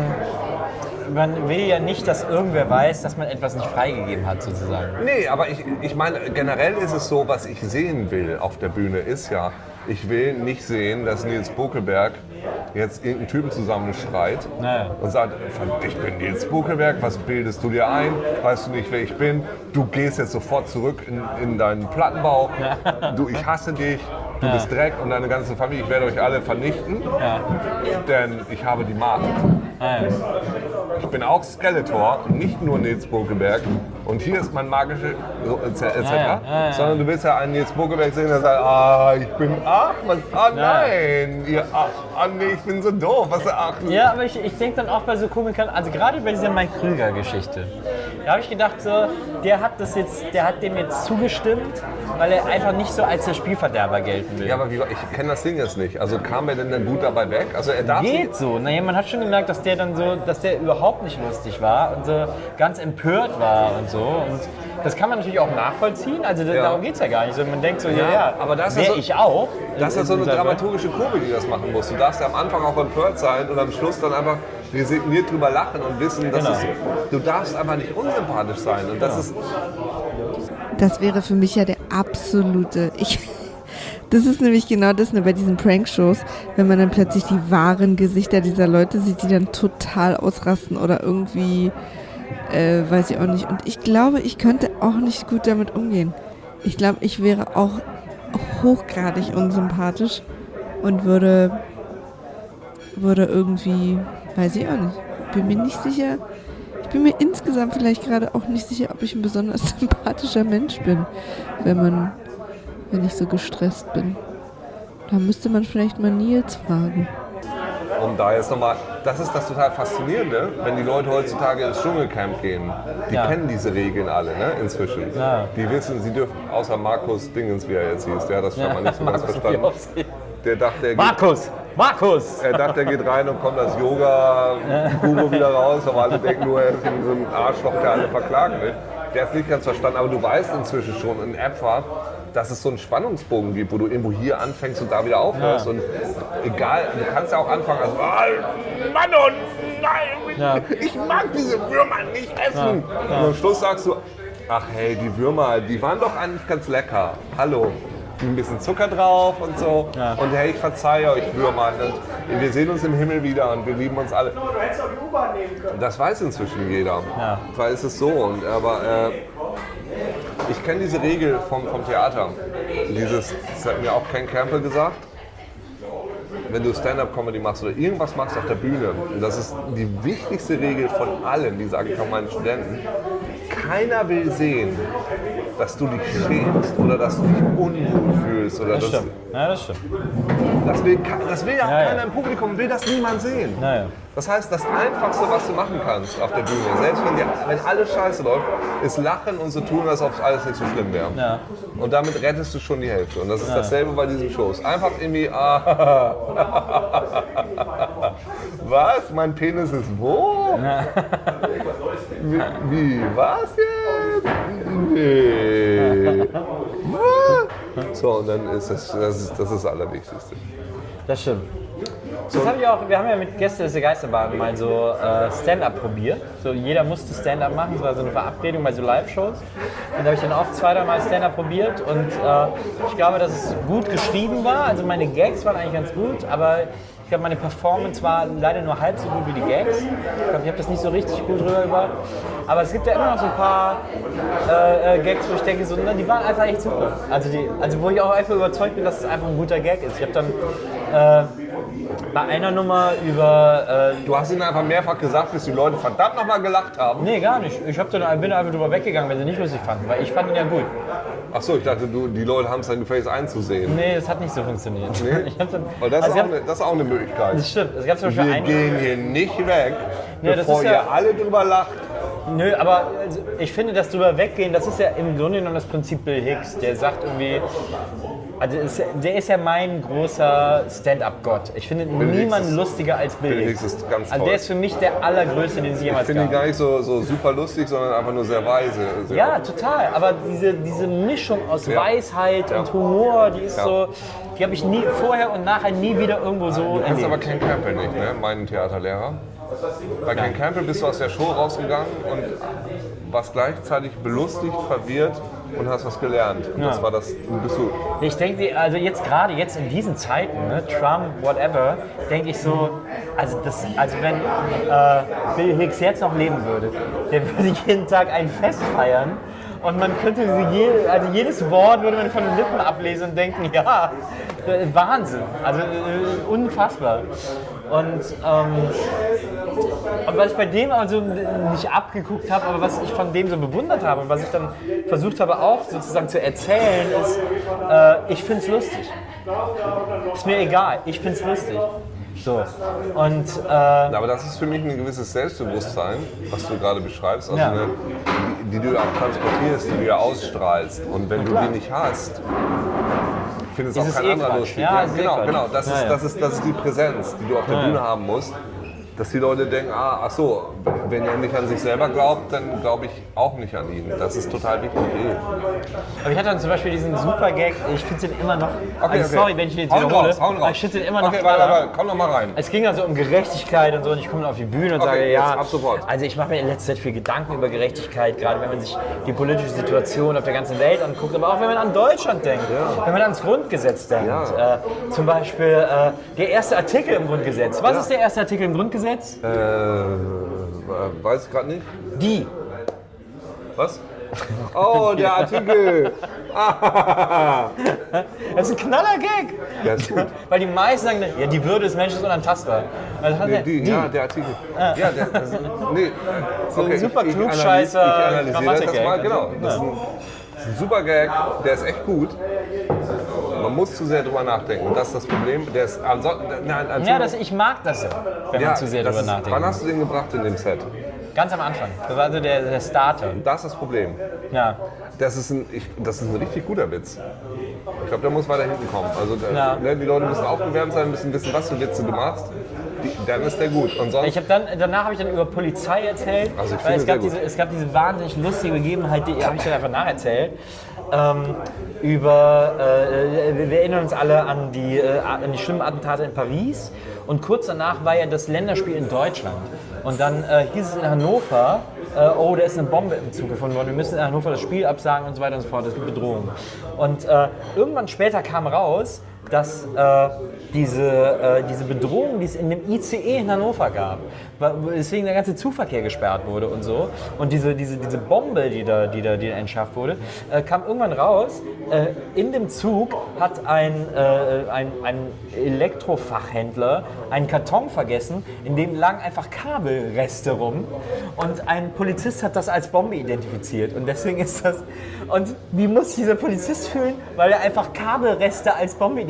[SPEAKER 4] man will ja nicht, dass irgendwer weiß, dass man etwas nicht freigegeben hat, sozusagen.
[SPEAKER 3] Nee, aber ich, ich meine, generell ist es so, was ich sehen will auf der Bühne, ist ja, ich will nicht sehen, dass Nils Bokelberg jetzt irgendeinen Typen zusammenschreit
[SPEAKER 4] Naja.
[SPEAKER 3] und sagt, ich bin Nils Bokelberg, was bildest du dir ein, weißt du nicht, wer ich bin, du gehst jetzt sofort zurück in, in deinen Plattenbau, du, ich hasse dich, du
[SPEAKER 4] Ja.
[SPEAKER 3] bist Dreck und deine ganze Familie, ich werde euch alle vernichten,
[SPEAKER 4] Ja.
[SPEAKER 3] denn ich habe die Macht.
[SPEAKER 4] Nein.
[SPEAKER 3] Ich bin auch Skeletor, nicht nur Nils Bokelberg. Und hier ist mein magische, so, et cetera.
[SPEAKER 4] Ja, ja, ja, ja.
[SPEAKER 3] Sondern du willst ja einen Nils Bokelberg sehen, der sagt, ah, ich bin, ach, was, ah,
[SPEAKER 4] Ja.
[SPEAKER 3] nein, ihr, ach, ah, nee, ich bin so doof, was, ach.
[SPEAKER 4] Ja, aber ich, ich denke dann auch bei so Komikern, also gerade bei dieser Mike Krüger-Geschichte, da habe ich gedacht, so, der hat das jetzt, der hat dem jetzt zugestimmt, weil er einfach nicht so als der Spielverderber gelten will.
[SPEAKER 3] Ja, aber wie, ich kenne das Ding jetzt nicht. Also kam er denn dann gut dabei weg? Also er darf
[SPEAKER 4] Geht so. Naja, man hat schon gemerkt, dass der dann so, dass der überhaupt nicht lustig war und so ganz empört war und so. Und das kann man natürlich auch nachvollziehen. Also
[SPEAKER 3] Ja.
[SPEAKER 4] darum geht es ja gar nicht. So, man denkt so, ja,
[SPEAKER 3] Ja,
[SPEAKER 4] ja,
[SPEAKER 3] aber das ist
[SPEAKER 4] wär
[SPEAKER 3] so-
[SPEAKER 4] ich auch.
[SPEAKER 3] Das
[SPEAKER 4] in-
[SPEAKER 3] ist so
[SPEAKER 4] in
[SPEAKER 3] eine
[SPEAKER 4] dieser Welt.
[SPEAKER 3] dramaturgische Kurve, die das machen muss. Du darfst ja am Anfang auch empört sein und am Schluss dann einfach resigniert drüber lachen und wissen, dass
[SPEAKER 4] Genau.
[SPEAKER 3] es, du darfst einfach nicht unsympathisch sein. Und das ist,
[SPEAKER 1] Das wäre für mich ja der absolute. Ich, das ist nämlich genau das ne, bei diesen Prankshows, wenn man dann plötzlich die wahren Gesichter dieser Leute sieht, die dann total ausrasten oder irgendwie, äh, weiß ich auch nicht. Und ich glaube, ich könnte auch nicht gut damit umgehen. Ich glaube, ich wäre auch hochgradig unsympathisch und würde, würde irgendwie, weiß ich auch nicht, bin mir nicht sicher. Ich bin mir insgesamt vielleicht gerade auch nicht sicher, ob ich ein besonders sympathischer Mensch bin, wenn man, wenn ich so gestresst bin. Da müsste man vielleicht mal Nils fragen.
[SPEAKER 3] um da jetzt nochmal, das ist das total Faszinierende, wenn die Leute heutzutage ins Dschungelcamp gehen. Die
[SPEAKER 4] Ja.
[SPEAKER 3] kennen diese Regeln alle, ne, inzwischen.
[SPEAKER 4] Ja.
[SPEAKER 3] Die wissen, sie dürfen, außer Markus Dingens, wie er jetzt hieß, der hat das schon mal nicht so ganz
[SPEAKER 4] Markus
[SPEAKER 3] verstanden.
[SPEAKER 4] Biowski.
[SPEAKER 3] Der dachte, er geht,
[SPEAKER 4] Markus! Markus!
[SPEAKER 3] er dachte, er geht rein und kommt als Yoga-Guru wieder raus, aber alle denken nur, er ist so ein Arschloch, der alle verklagen will. Der hat es nicht ganz verstanden, aber du weißt inzwischen schon in etwa, dass es so einen Spannungsbogen gibt, wo du irgendwo hier anfängst und da wieder aufhörst.
[SPEAKER 4] Ja.
[SPEAKER 3] Und egal, du kannst ja auch anfangen, also, ah, Mann, oh nein,
[SPEAKER 4] Ja.
[SPEAKER 3] ich mag diese Würmer nicht essen.
[SPEAKER 4] Ja.
[SPEAKER 3] Und am Schluss sagst du, ach hey, die Würmer, die waren doch eigentlich ganz lecker. Hallo. Ein bisschen Zucker drauf und so.
[SPEAKER 4] Ja.
[SPEAKER 3] Und hey, ich verzeihe euch Würmer. Und wir sehen uns im Himmel wieder und wir lieben uns alle. Das weiß inzwischen jeder.
[SPEAKER 4] Ja.
[SPEAKER 3] Weil es ist so. Und, aber äh, ich kenne diese Regel vom, vom Theater. Dieses, das hat mir auch Ken Campbell gesagt. Wenn du Stand-Up-Comedy machst oder irgendwas machst auf der Bühne, und das ist die wichtigste Regel von allen, die sage ich auch meinen Studenten, keiner will sehen, dass du dich schämst oder dass du dich unwohl fühlst. Oder
[SPEAKER 4] Das
[SPEAKER 3] das,
[SPEAKER 4] stimmt. Ja, das stimmt.
[SPEAKER 3] das, will, ke- das will ja,
[SPEAKER 4] Ja, ja.
[SPEAKER 3] keiner im Publikum, will das niemand sehen.
[SPEAKER 4] Naja.
[SPEAKER 3] Das heißt, das Einfachste, was du machen kannst auf der Bühne, selbst wenn, dir, wenn alles scheiße läuft, ist lachen und so tun, als ob es alles nicht so schlimm wäre.
[SPEAKER 4] Ja.
[SPEAKER 3] Und damit rettest du schon die Hälfte. Und das ist dasselbe bei diesen Shows. Einfach irgendwie, ah, Was? Mein Penis ist wo? Wie, wie? Was jetzt? Nee. Was? So, und dann ist das, das ist das, ist das Allerwichtigste.
[SPEAKER 4] Das stimmt. Das hab ich auch, wir haben ja mit Gäste des Geisterbahn mal so äh, Stand-up probiert. So, jeder musste Stand-up machen, das war so eine Verabredung bei so Live-Shows. Und da habe ich dann auch zwei, drei Mal Stand-up probiert und äh, ich glaube, dass es gut geschrieben war. Also meine Gags waren eigentlich ganz gut, aber ich glaube, meine Performance war leider nur halb so gut wie die Gags. Ich glaube, ich habe das nicht so richtig gut rübergebracht. Aber es gibt ja immer noch so ein paar äh, äh, Gags, wo ich denke, so, na, die waren einfach echt super. Also, die, also wo ich auch einfach überzeugt bin, dass es einfach ein guter Gag ist. Ich habe dann äh, bei einer Nummer über... Äh,
[SPEAKER 3] Du hast ihnen einfach mehrfach gesagt, bis die Leute verdammt nochmal gelacht haben.
[SPEAKER 4] nee, gar nicht. Ich hab dann, bin einfach drüber weggegangen, wenn sie nicht lustig fanden. Weil ich fand ihn ja gut.
[SPEAKER 3] Achso, ich dachte, du, die Leute haben es dann gefälligst einzusehen.
[SPEAKER 4] Nee, das hat nicht so funktioniert.
[SPEAKER 3] Nee?
[SPEAKER 4] Ich hab dann,
[SPEAKER 3] Weil das,
[SPEAKER 4] also
[SPEAKER 3] ist
[SPEAKER 4] es
[SPEAKER 3] auch
[SPEAKER 4] gab-
[SPEAKER 3] eine, das ist auch eine Möglichkeit.
[SPEAKER 4] Das stimmt. Es gab zum Beispiel
[SPEAKER 3] Wir
[SPEAKER 4] eine...
[SPEAKER 3] gehen hier nicht weg,
[SPEAKER 4] Ja, das
[SPEAKER 3] bevor
[SPEAKER 4] ist ja-
[SPEAKER 3] ihr alle drüber lacht.
[SPEAKER 4] Nö, aber also, ich finde, dass drüber weggehen, das ist ja im Grunde genommen das Prinzip Bill Hicks. Der sagt irgendwie, also ist, der ist ja mein großer Stand-up-Gott. Ich finde
[SPEAKER 3] Hicks
[SPEAKER 4] niemand
[SPEAKER 3] ist-
[SPEAKER 4] lustiger als Bill,
[SPEAKER 3] Bill
[SPEAKER 4] Hicks.
[SPEAKER 3] Hicks ist ganz
[SPEAKER 4] Also
[SPEAKER 3] toll.
[SPEAKER 4] der ist für mich der allergrößte, den es
[SPEAKER 3] Ich
[SPEAKER 4] jemals
[SPEAKER 3] finde ihn
[SPEAKER 4] gab.
[SPEAKER 3] gar nicht so, so super lustig, sondern einfach nur sehr weise. Sehr
[SPEAKER 4] Ja, total. Aber diese, diese Mischung aus
[SPEAKER 3] Ja.
[SPEAKER 4] Weisheit
[SPEAKER 3] Ja.
[SPEAKER 4] und Humor, die ist
[SPEAKER 3] Ja.
[SPEAKER 4] so, die habe ich nie vorher und nachher nie wieder irgendwo so
[SPEAKER 3] Du kennst
[SPEAKER 4] erlebt.
[SPEAKER 3] aber Ken Campbell nicht, ne? Meinen Theaterlehrer. Bei Ken Campbell bist du aus der Show rausgegangen und warst gleichzeitig belustigt, verwirrt und hast was gelernt. Und das
[SPEAKER 4] Ja.
[SPEAKER 3] war das, du bist so,
[SPEAKER 4] Ich denke, also jetzt gerade jetzt in diesen Zeiten, ne, Trump, whatever, denke ich so, also, das, also wenn äh, Bill Hicks jetzt noch leben würde, der würde jeden Tag ein Fest feiern und man könnte sie je, also jedes Wort würde man von den Lippen ablesen und denken, ja, äh, Wahnsinn, also äh, unfassbar. Und ähm, und was ich bei dem also nicht abgeguckt habe, aber was ich von dem so bewundert habe und was ich dann versucht habe auch sozusagen zu erzählen, ist, äh, ich finde es lustig. Ist mir egal, ich finde es lustig. So. Und äh,
[SPEAKER 3] aber das ist für mich ein gewisses Selbstbewusstsein, was du gerade beschreibst, also
[SPEAKER 4] Ja.
[SPEAKER 3] eine, die, die du auch transportierst, die du ja ausstrahlst. Und wenn du
[SPEAKER 4] klar.
[SPEAKER 3] die nicht hast, findet es
[SPEAKER 4] Ist
[SPEAKER 3] auch
[SPEAKER 4] es
[SPEAKER 3] kein
[SPEAKER 4] eh
[SPEAKER 3] anderer
[SPEAKER 4] Quatsch.
[SPEAKER 3] lustig.
[SPEAKER 4] Ja, ist eh
[SPEAKER 3] genau,
[SPEAKER 4] Quatsch.
[SPEAKER 3] genau. Das,
[SPEAKER 4] Ja,
[SPEAKER 3] ist,
[SPEAKER 4] ja.
[SPEAKER 3] das, ist, das ist die Präsenz, die du auf der
[SPEAKER 4] Ja,
[SPEAKER 3] Bühne
[SPEAKER 4] ja.
[SPEAKER 3] haben musst. Dass die Leute denken, ah, ach so, wenn er nicht an sich selber glaubt, dann glaube ich auch nicht an ihn. Das ist total wichtig. Eh.
[SPEAKER 4] aber ich hatte dann zum Beispiel diesen super Gag, ich finde den immer noch,
[SPEAKER 3] Okay,
[SPEAKER 4] also
[SPEAKER 3] okay.
[SPEAKER 4] sorry, wenn ich den jetzt
[SPEAKER 3] Hauen
[SPEAKER 4] wiederhole,
[SPEAKER 3] raus, hauen raus.
[SPEAKER 4] aber ich finde den immer noch
[SPEAKER 3] Okay, warte,
[SPEAKER 4] knaller.
[SPEAKER 3] warte, komm noch mal rein.
[SPEAKER 4] Es ging also um Gerechtigkeit und so und ich komme dann auf die Bühne und
[SPEAKER 3] Okay,
[SPEAKER 4] sage,
[SPEAKER 3] jetzt
[SPEAKER 4] ja,
[SPEAKER 3] ab sofort.
[SPEAKER 4] also ich mache mir in letzter Zeit viel Gedanken über Gerechtigkeit, gerade wenn man sich die politische Situation auf der ganzen Welt anguckt, aber auch wenn man an Deutschland denkt, wenn man ans Grundgesetz denkt.
[SPEAKER 3] Ja.
[SPEAKER 4] Äh, zum Beispiel äh, der erste Artikel im Grundgesetz. Was ist der erste Artikel im Grundgesetz?
[SPEAKER 3] Äh, weiß ich gerade nicht.
[SPEAKER 4] Die.
[SPEAKER 3] Was? Oh, der Artikel.
[SPEAKER 4] Das ist ein knaller Gag.
[SPEAKER 3] Der ist gut.
[SPEAKER 4] Weil die meisten sagen, ja, die Würde des Menschen ist unantastbar. Also hat
[SPEAKER 3] Nee,
[SPEAKER 4] er-
[SPEAKER 3] die,
[SPEAKER 4] die.
[SPEAKER 3] Ja, der Artikel. Ja, der, das, nee.
[SPEAKER 4] So ein super
[SPEAKER 3] ich, ich,
[SPEAKER 4] Klugscheißer
[SPEAKER 3] analyse- ich analysiere das
[SPEAKER 4] Grammatik-Gag.
[SPEAKER 3] mal. Genau. Das ist, ein, das ist ein super Gag, der ist echt gut. Man muss zu sehr drüber nachdenken. Und das ist das Problem. Der ist ansonsten. Nein,
[SPEAKER 4] Ja, das, ich mag das ja, wenn man zu sehr
[SPEAKER 3] das
[SPEAKER 4] drüber
[SPEAKER 3] ist,
[SPEAKER 4] nachdenkt.
[SPEAKER 3] wann hast du den gebracht in dem Set?
[SPEAKER 4] Ganz am Anfang. Das war also der, der Starter.
[SPEAKER 3] Das ist das Problem.
[SPEAKER 4] Ja.
[SPEAKER 3] Das ist ein, ich, das ist ein richtig guter Witz. Ich glaube, der muss weiter hinten kommen. Also, der,
[SPEAKER 4] Ja.
[SPEAKER 3] ne, die Leute müssen aufgewärmt sein, müssen wissen, was für Witze du machst. Die, dann ist der gut. Und sonst,
[SPEAKER 4] Ich habe dann, danach habe ich dann über Polizei erzählt,
[SPEAKER 3] Also ich
[SPEAKER 4] weil
[SPEAKER 3] finde
[SPEAKER 4] es gab,
[SPEAKER 3] sehr gut.
[SPEAKER 4] diese, es gab diese wahnsinnig lustige Begebenheit, die habe ich dann einfach nacherzählt. Ähm, über, äh, wir wir erinnern uns alle an die, äh, an die schlimmen Attentate in Paris und kurz danach war ja das Länderspiel in Deutschland. Und dann äh, hieß es in Hannover, äh, oh, da ist eine Bombe im Zug gefunden worden, wir müssen in Hannover das Spiel absagen und so weiter und so fort, es gibt Bedrohungen. Und äh, irgendwann später kam raus, dass äh, diese, äh, diese Bedrohung, die es in dem I C E in Hannover gab, wa- weswegen der ganze Zugverkehr gesperrt wurde und so, und diese, diese, diese Bombe, die da, die da, die da entschärft wurde, äh, kam irgendwann raus, äh, in dem Zug hat ein, äh, ein, ein Elektrofachhändler einen Karton vergessen, in dem lagen einfach Kabelreste rum und ein Polizist hat das als Bombe identifiziert und deswegen ist das, und wie muss dieser Polizist fühlen, weil er einfach Kabelreste als Bombe identifiziert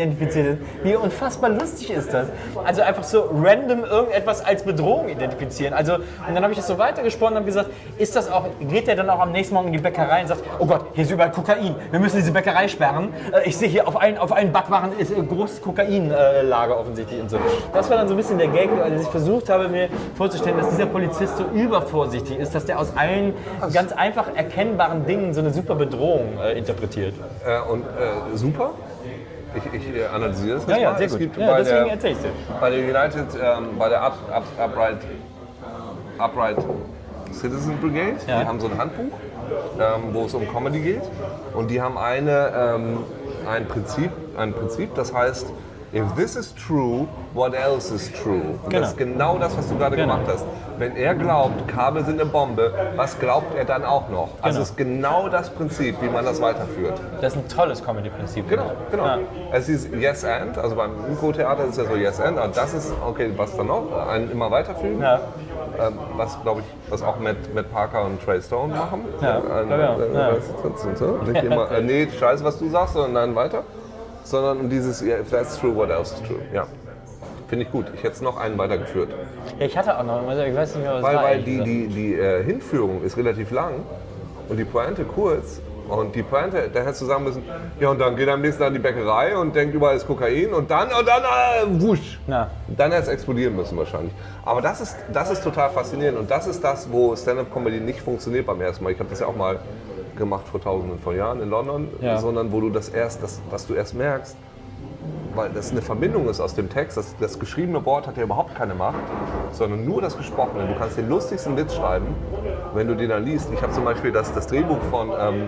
[SPEAKER 4] identifiziert ist. Wie unfassbar lustig ist das? Also einfach so random irgendetwas als Bedrohung identifizieren. Also, und dann habe ich das so weitergesponnen und habe gesagt, ist das auch, geht der dann auch am nächsten Morgen in die Bäckerei und sagt, oh Gott, hier ist überall Kokain, wir müssen diese Bäckerei sperren. Äh, Ich sehe hier auf allen, auf allen Backwaren ist ein großes Kokainlager offensichtlich und so. Das war dann so ein bisschen der Gag, als ich versucht habe, mir vorzustellen, dass dieser Polizist so übervorsichtig ist, dass der aus allen ganz einfach erkennbaren Dingen so eine super Bedrohung äh, interpretiert.
[SPEAKER 3] Äh, und äh, super. Ich, ich äh, analysiere das jetzt
[SPEAKER 4] Ja, ja,
[SPEAKER 3] mal.
[SPEAKER 4] sehr
[SPEAKER 3] Es
[SPEAKER 4] gut.
[SPEAKER 3] gibt
[SPEAKER 4] Ja,
[SPEAKER 3] bei,
[SPEAKER 4] deswegen
[SPEAKER 3] der,
[SPEAKER 4] erzähl ich's dir.
[SPEAKER 3] bei der United, ähm, bei der Up, Up, Upright, Upright Citizen Brigade,
[SPEAKER 4] Ja.
[SPEAKER 3] die haben so ein Handbuch, ähm, wo es um Comedy geht. Und die haben eine, ähm, ein, Prinzip, ein Prinzip, das heißt, if this is true, what else is true? Und
[SPEAKER 4] Genau.
[SPEAKER 3] das ist genau das, was du gerade
[SPEAKER 4] Genau.
[SPEAKER 3] gemacht hast. Wenn er glaubt, Kabel sind eine Bombe, was glaubt er dann auch noch? Also
[SPEAKER 4] Genau.
[SPEAKER 3] es ist genau das Prinzip, wie man das weiterführt.
[SPEAKER 4] Das ist ein tolles Comedy-Prinzip.
[SPEAKER 3] Genau, genau.
[SPEAKER 4] Ja.
[SPEAKER 3] Es ist Yes and, also beim Impro-Theater ist ja so Yes and, aber das ist, okay, was dann noch? Ein immer weiterfügen.
[SPEAKER 4] Ja.
[SPEAKER 3] Ähm, was, glaube ich, was auch Matt, Matt Parker und Trey Stone machen.
[SPEAKER 4] Ja,
[SPEAKER 3] Ein,
[SPEAKER 4] ja, ja.
[SPEAKER 3] äh,
[SPEAKER 4] Ja.
[SPEAKER 3] was- so, so, so. Nicht immer, äh, nee, scheiße, was du sagst, sondern dann weiter. Sondern um dieses, yeah, if that's true, what else is true? Ja. Finde ich gut. Ich hätte es noch einen weitergeführt.
[SPEAKER 4] Ja, ich hatte auch noch, ich weiß nicht mehr, was
[SPEAKER 3] Weil,
[SPEAKER 4] war
[SPEAKER 3] weil
[SPEAKER 4] ehrlich
[SPEAKER 3] die,
[SPEAKER 4] gesagt.
[SPEAKER 3] die, die äh, Hinführung ist relativ lang und die Pointe kurz. Und die Pointe, da hättest du sagen müssen, ja und dann geht er am nächsten Tag in die Bäckerei und denkt, überall ist Kokain und dann, und dann, äh, wusch.
[SPEAKER 4] Ja.
[SPEAKER 3] Dann hätte es explodieren müssen wahrscheinlich. Aber das ist, das ist total faszinierend und das ist das, wo Stand-Up-Comedy nicht funktioniert beim ersten Mal. Ich habe das ja auch mal gemacht vor tausenden von Jahren in London,
[SPEAKER 4] Ja.
[SPEAKER 3] sondern wo du das erst, das, was du erst merkst, weil das eine Verbindung ist aus dem Text. Das, das geschriebene Wort hat ja überhaupt keine Macht, sondern nur das Gesprochene. Du kannst den lustigsten Witz schreiben, wenn du den dann liest. Ich habe zum Beispiel das, das Drehbuch von ähm,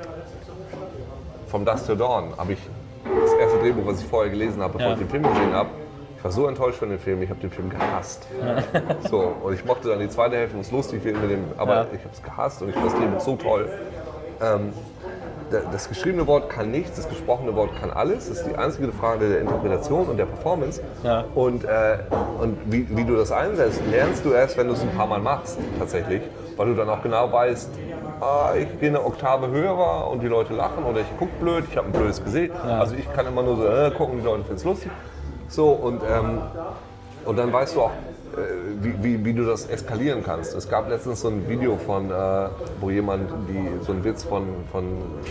[SPEAKER 3] From Dusk Till Dawn, habe ich das erste Drehbuch, was ich vorher gelesen habe, bevor
[SPEAKER 4] Ja.
[SPEAKER 3] ich den Film gesehen habe. Ich war so enttäuscht von dem Film, ich habe den Film gehasst. So, und ich mochte dann die zweite Hälfte, wo es lustig wird mit dem, aber
[SPEAKER 4] Ja.
[SPEAKER 3] ich habe es gehasst und ich fand das Drehbuch so toll. Ähm, Das geschriebene Wort kann nichts, das gesprochene Wort kann alles. Das ist die einzige Frage der Interpretation und der Performance.
[SPEAKER 4] Ja.
[SPEAKER 3] Und, äh, und wie, wie du das einsetzt, lernst du erst, wenn du es ein paar Mal machst, tatsächlich. Weil du dann auch genau weißt, ah, ich gehe eine Oktave höher und die Leute lachen oder ich gucke blöd, ich habe ein blödes Gesicht.
[SPEAKER 4] Ja.
[SPEAKER 3] Also ich kann immer nur so äh, gucken, die Leute finden es lustig. So, und, ähm, und dann weißt du auch, Wie, wie, wie du das eskalieren kannst. Es gab letztens so ein Video von, äh, wo jemand die, so einen Witz von, von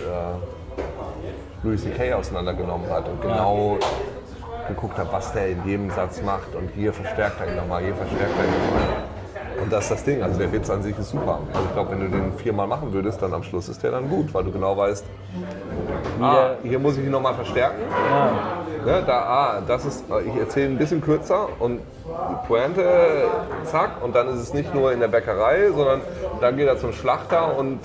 [SPEAKER 3] äh, Louis C K auseinandergenommen hat und genau geguckt hat, was der in jedem Satz macht und hier verstärkt er ihn nochmal, hier verstärkt er ihn nochmal. Und das ist das Ding, also der Witz an sich ist super. Also ich glaube, wenn du den viermal machen würdest, dann am Schluss ist der dann gut, weil du genau weißt, ah, hier muss ich ihn nochmal verstärken. Ne, da, ah, das ist, ich erzähle ein bisschen kürzer und die Pointe, zack, und dann ist es nicht nur in der Bäckerei, sondern dann geht er zum Schlachter und,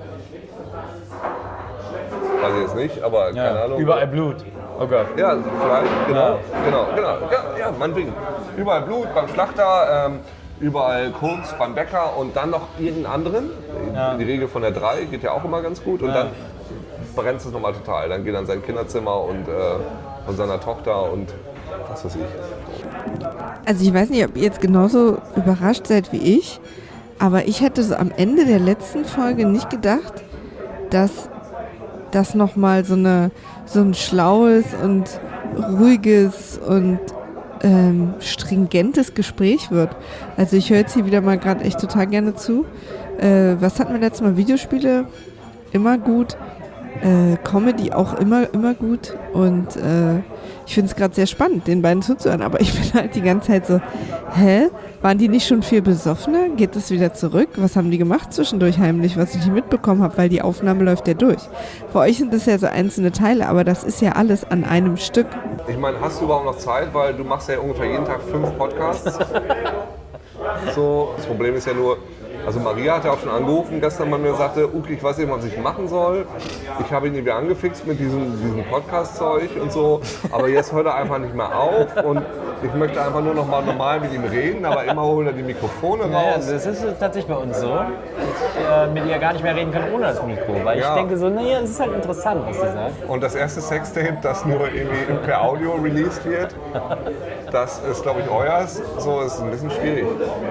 [SPEAKER 3] weiß ich jetzt nicht, aber keine
[SPEAKER 4] Ja.
[SPEAKER 3] Ahnung.
[SPEAKER 4] Überall Blut. Oh Gott.
[SPEAKER 3] Ja, vielleicht, genau,
[SPEAKER 4] Ja.
[SPEAKER 3] genau, genau, ja, ja, meinetwegen. Überall Blut beim Schlachter, ähm, überall Koks beim Bäcker und dann noch irgendeinen anderen.
[SPEAKER 4] Ja.
[SPEAKER 3] Die Regel von der drei geht ja auch immer ganz gut und
[SPEAKER 4] Ja.
[SPEAKER 3] dann brennt es nochmal total. Dann geht er in sein Kinderzimmer und äh, von seiner Tochter und was weiß ich.
[SPEAKER 1] Also ich weiß nicht, ob ihr jetzt genauso überrascht seid wie ich, aber ich hätte so am Ende der letzten Folge nicht gedacht, dass das nochmal so, eine, so ein schlaues und ruhiges und ähm, stringentes Gespräch wird. Also ich höre jetzt hier wieder mal gerade echt total gerne zu. Äh, was hatten wir letztes Mal? Videospiele? Immer gut. Äh, Comedy auch immer, immer gut. Und äh, ich finde es gerade sehr spannend, den beiden zuzuhören. Aber ich bin halt die ganze Zeit so, hä? Waren die nicht schon viel besoffener? Geht das wieder zurück? Was haben die gemacht zwischendurch heimlich, was ich nicht mitbekommen habe? Weil die Aufnahme läuft ja durch. Für euch sind das ja so einzelne Teile, aber das ist ja alles an einem Stück.
[SPEAKER 3] Ich meine, hast du überhaupt noch Zeit, weil du machst ja ungefähr jeden Tag fünf Podcasts. So, das Problem ist ja nur, also Maria hat ja auch schon angerufen gestern bei mir und sagte, Uke, ich weiß nicht, was ich machen soll. Ich habe ihn wieder angefixt mit diesem, diesem Podcast-Zeug und so, aber jetzt hört er einfach nicht mehr auf und ich möchte einfach nur noch mal normal mit ihm reden, aber immer holt er die Mikrofone
[SPEAKER 4] Naja,
[SPEAKER 3] raus.
[SPEAKER 4] das ist tatsächlich bei uns so, dass ich äh, mit ihr gar nicht mehr reden kann ohne das Mikro. Weil
[SPEAKER 3] Ja.
[SPEAKER 4] ich denke so, naja, es ist halt interessant, was sie sagt.
[SPEAKER 3] Und das erste Sextape, das nur irgendwie per Audio released wird, das ist, glaube ich, euers. So ist ein bisschen schwierig.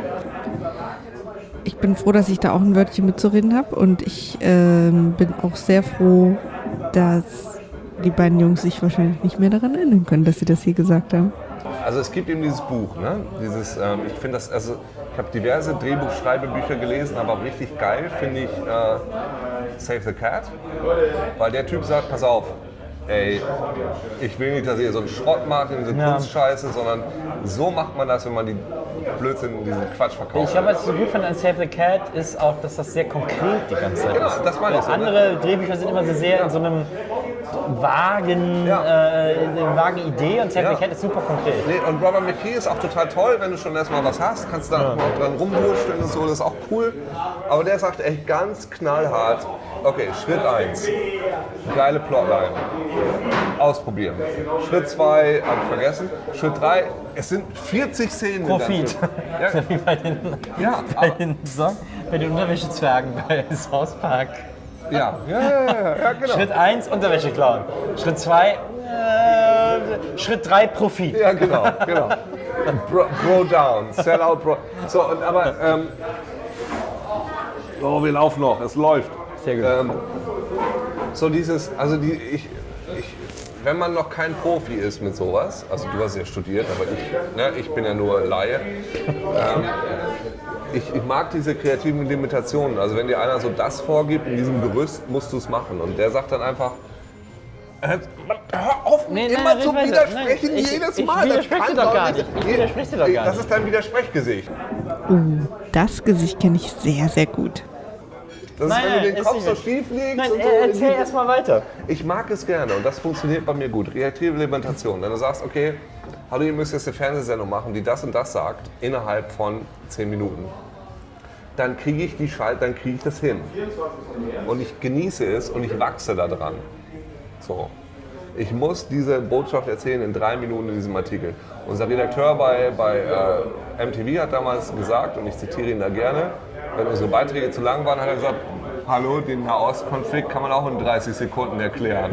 [SPEAKER 1] Ich bin froh, dass ich da auch ein Wörtchen mitzureden habe und ich ähm, bin auch sehr froh, dass die beiden Jungs sich wahrscheinlich nicht mehr daran erinnern können, dass sie das hier gesagt haben.
[SPEAKER 3] Also es gibt eben dieses Buch, ne? Dieses, ähm, ich finde das, also ich habe diverse Drehbuchschreibebücher gelesen, aber richtig geil finde ich äh, Save the Cat, weil der Typ sagt, pass auf, ey, ich will nicht, dass ihr so einen Schrott macht, diese
[SPEAKER 4] Ja.
[SPEAKER 3] Kunstscheiße, sondern so macht man das, wenn man die Blödsinn, diesen Quatsch verkauft.
[SPEAKER 4] Ich glaube, was ich so gut finde an Save the Cat ist auch, dass das sehr konkret die ganze Zeit
[SPEAKER 3] Genau,
[SPEAKER 4] ist.
[SPEAKER 3] das meine ich so, ne?
[SPEAKER 4] Andere Drehbücher sind immer so sehr in so einem vagen,
[SPEAKER 3] Ja.
[SPEAKER 4] äh, in einer vagen Idee und Save
[SPEAKER 3] Ja.
[SPEAKER 4] the Cat ist super konkret.
[SPEAKER 3] Nee, und Robert McKee ist auch total toll, wenn du schon erstmal was hast, kannst du da auch mal dran rumwurschteln und so, das ist auch cool. Aber der sagt echt ganz knallhart, okay, Schritt eins, geile Plotline, ausprobieren. Schritt zwei, hab ich vergessen. Schritt drei, es sind vierzig Szenen. in deinem
[SPEAKER 4] Profit.
[SPEAKER 3] Film. Ja,
[SPEAKER 4] Wie bei den,
[SPEAKER 3] ja,
[SPEAKER 4] bei
[SPEAKER 3] aber,
[SPEAKER 4] den, Song, bei den Unterwäschezwergen bei South Park.
[SPEAKER 3] ja, ja, ja, ja, ja, genau.
[SPEAKER 4] Schritt eins Unterwäsche klauen. Schritt zwei äh, Schritt drei Profit.
[SPEAKER 3] Ja, genau, genau. Bro, bro down, sell out, bro. So, und aber, ähm, oh, wir laufen noch, es läuft.
[SPEAKER 4] Sehr gut.
[SPEAKER 3] Ähm, so dieses, also die, ich, ich, wenn man noch kein Profi ist mit sowas, also du hast ja studiert, aber ich, ne, ich bin ja nur Laie. Ähm, ich, ich mag diese kreativen Limitationen. Also wenn dir einer so das vorgibt, in diesem Gerüst musst du es machen. Und der sagt dann einfach, äh, hör auf,
[SPEAKER 4] Nee,
[SPEAKER 3] immer
[SPEAKER 4] nein,
[SPEAKER 3] zu
[SPEAKER 4] nein,
[SPEAKER 3] widersprechen
[SPEAKER 4] nein, ich-
[SPEAKER 3] jedes
[SPEAKER 4] ich
[SPEAKER 3] Mal. Das
[SPEAKER 4] widerspreche
[SPEAKER 3] kann
[SPEAKER 4] doch gar nicht. Ich
[SPEAKER 3] Je-
[SPEAKER 4] widerspreche doch gar
[SPEAKER 3] Das
[SPEAKER 4] nicht.
[SPEAKER 3] ist dein Widersprechgesicht.
[SPEAKER 1] Das Gesicht kenne ich sehr, sehr gut.
[SPEAKER 3] Das
[SPEAKER 4] Nein,
[SPEAKER 3] ist, wenn
[SPEAKER 4] nein,
[SPEAKER 3] du den
[SPEAKER 4] ist
[SPEAKER 3] Kopf
[SPEAKER 4] nicht
[SPEAKER 3] so
[SPEAKER 4] gut.
[SPEAKER 3] schief legst
[SPEAKER 4] Nein,
[SPEAKER 3] und so.
[SPEAKER 4] äh, erzähl erst mal weiter.
[SPEAKER 3] Ich mag es gerne und das funktioniert bei mir gut. Kreative Limitation. Wenn du sagst, okay, hallo, ihr müsst jetzt eine Fernsehsendung machen, die das und das sagt, innerhalb von zehn Minuten. Dann kriege ich die Schalt, dann kriege ich das hin. Und ich genieße es und ich wachse da dran. So. Ich muss diese Botschaft erzählen in drei Minuten in diesem Artikel. Unser Redakteur bei, bei äh, M T V hat damals gesagt, und ich zitiere ihn da gerne, wenn unsere Beiträge zu lang waren, hat er gesagt, hallo, den Nahostkonflikt kann man auch in dreißig Sekunden erklären.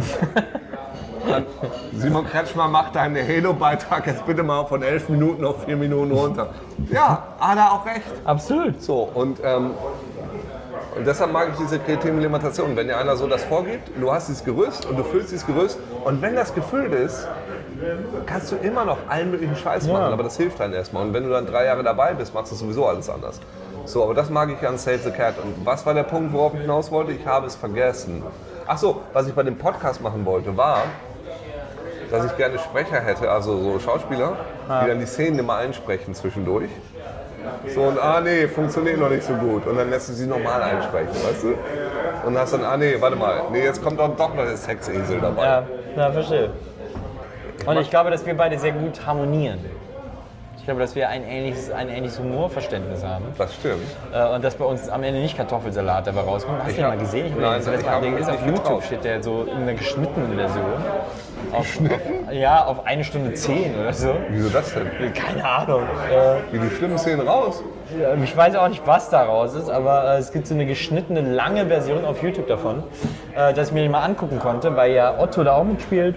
[SPEAKER 3] Dann, Simon Kretschmer macht deinen Halo-Beitrag jetzt bitte mal von elf Minuten auf vier Minuten runter. Ja, hat er auch recht.
[SPEAKER 4] Absolut.
[SPEAKER 3] So, und, ähm, und deshalb mag ich diese kreativen Limitationen. Wenn dir einer so das vorgibt, du hast dieses Gerüst und du füllst dieses Gerüst und wenn das gefüllt ist, kannst du immer noch allen möglichen Scheiß machen, aber das hilft dann erstmal. Und wenn du dann drei Jahre dabei bist, machst du sowieso alles anders. So, aber das mag ich an Save the Cat. Und was war der Punkt, worauf ich hinaus wollte? Ich habe es vergessen. Ach so, was ich bei dem Podcast machen wollte, war, dass ich gerne Sprecher hätte, also so Schauspieler, die dann die Szenen immer einsprechen zwischendurch. So, und ah nee, funktioniert noch nicht so gut. Und dann lässt du sie nochmal einsprechen, weißt du? Und hast dann, ah nee, warte mal, nee, jetzt kommt doch, doch noch der Sexesel dabei.
[SPEAKER 4] Ja, ja, verstehe. Und ich glaube, dass wir beide sehr gut harmonieren. Ich glaube, dass wir ein ähnliches, ein ähnliches Humorverständnis haben.
[SPEAKER 3] Das stimmt.
[SPEAKER 4] Äh, und dass bei uns am Ende nicht Kartoffelsalat dabei rauskommt. Hast
[SPEAKER 3] Ich
[SPEAKER 4] du den
[SPEAKER 3] hab-
[SPEAKER 4] mal gesehen? Ich
[SPEAKER 3] Nein,
[SPEAKER 4] das letzte
[SPEAKER 3] ich
[SPEAKER 4] Mal,
[SPEAKER 3] hab
[SPEAKER 4] der
[SPEAKER 3] mich
[SPEAKER 4] ist auf
[SPEAKER 3] nicht
[SPEAKER 4] YouTube,
[SPEAKER 3] getraut.
[SPEAKER 4] steht der so in einer geschnittenen Version. Auf, auf, ja, auf eine Stunde zehn oder so.
[SPEAKER 3] Wieso das denn?
[SPEAKER 4] Keine Ahnung. Äh,
[SPEAKER 3] Wie die schlimmen Szenen raus?
[SPEAKER 4] ich weiß auch nicht, was daraus ist, aber äh, es gibt so eine geschnittene, lange Version auf YouTube davon, äh, dass ich mir die mal angucken konnte, weil ja Otto da auch mitspielt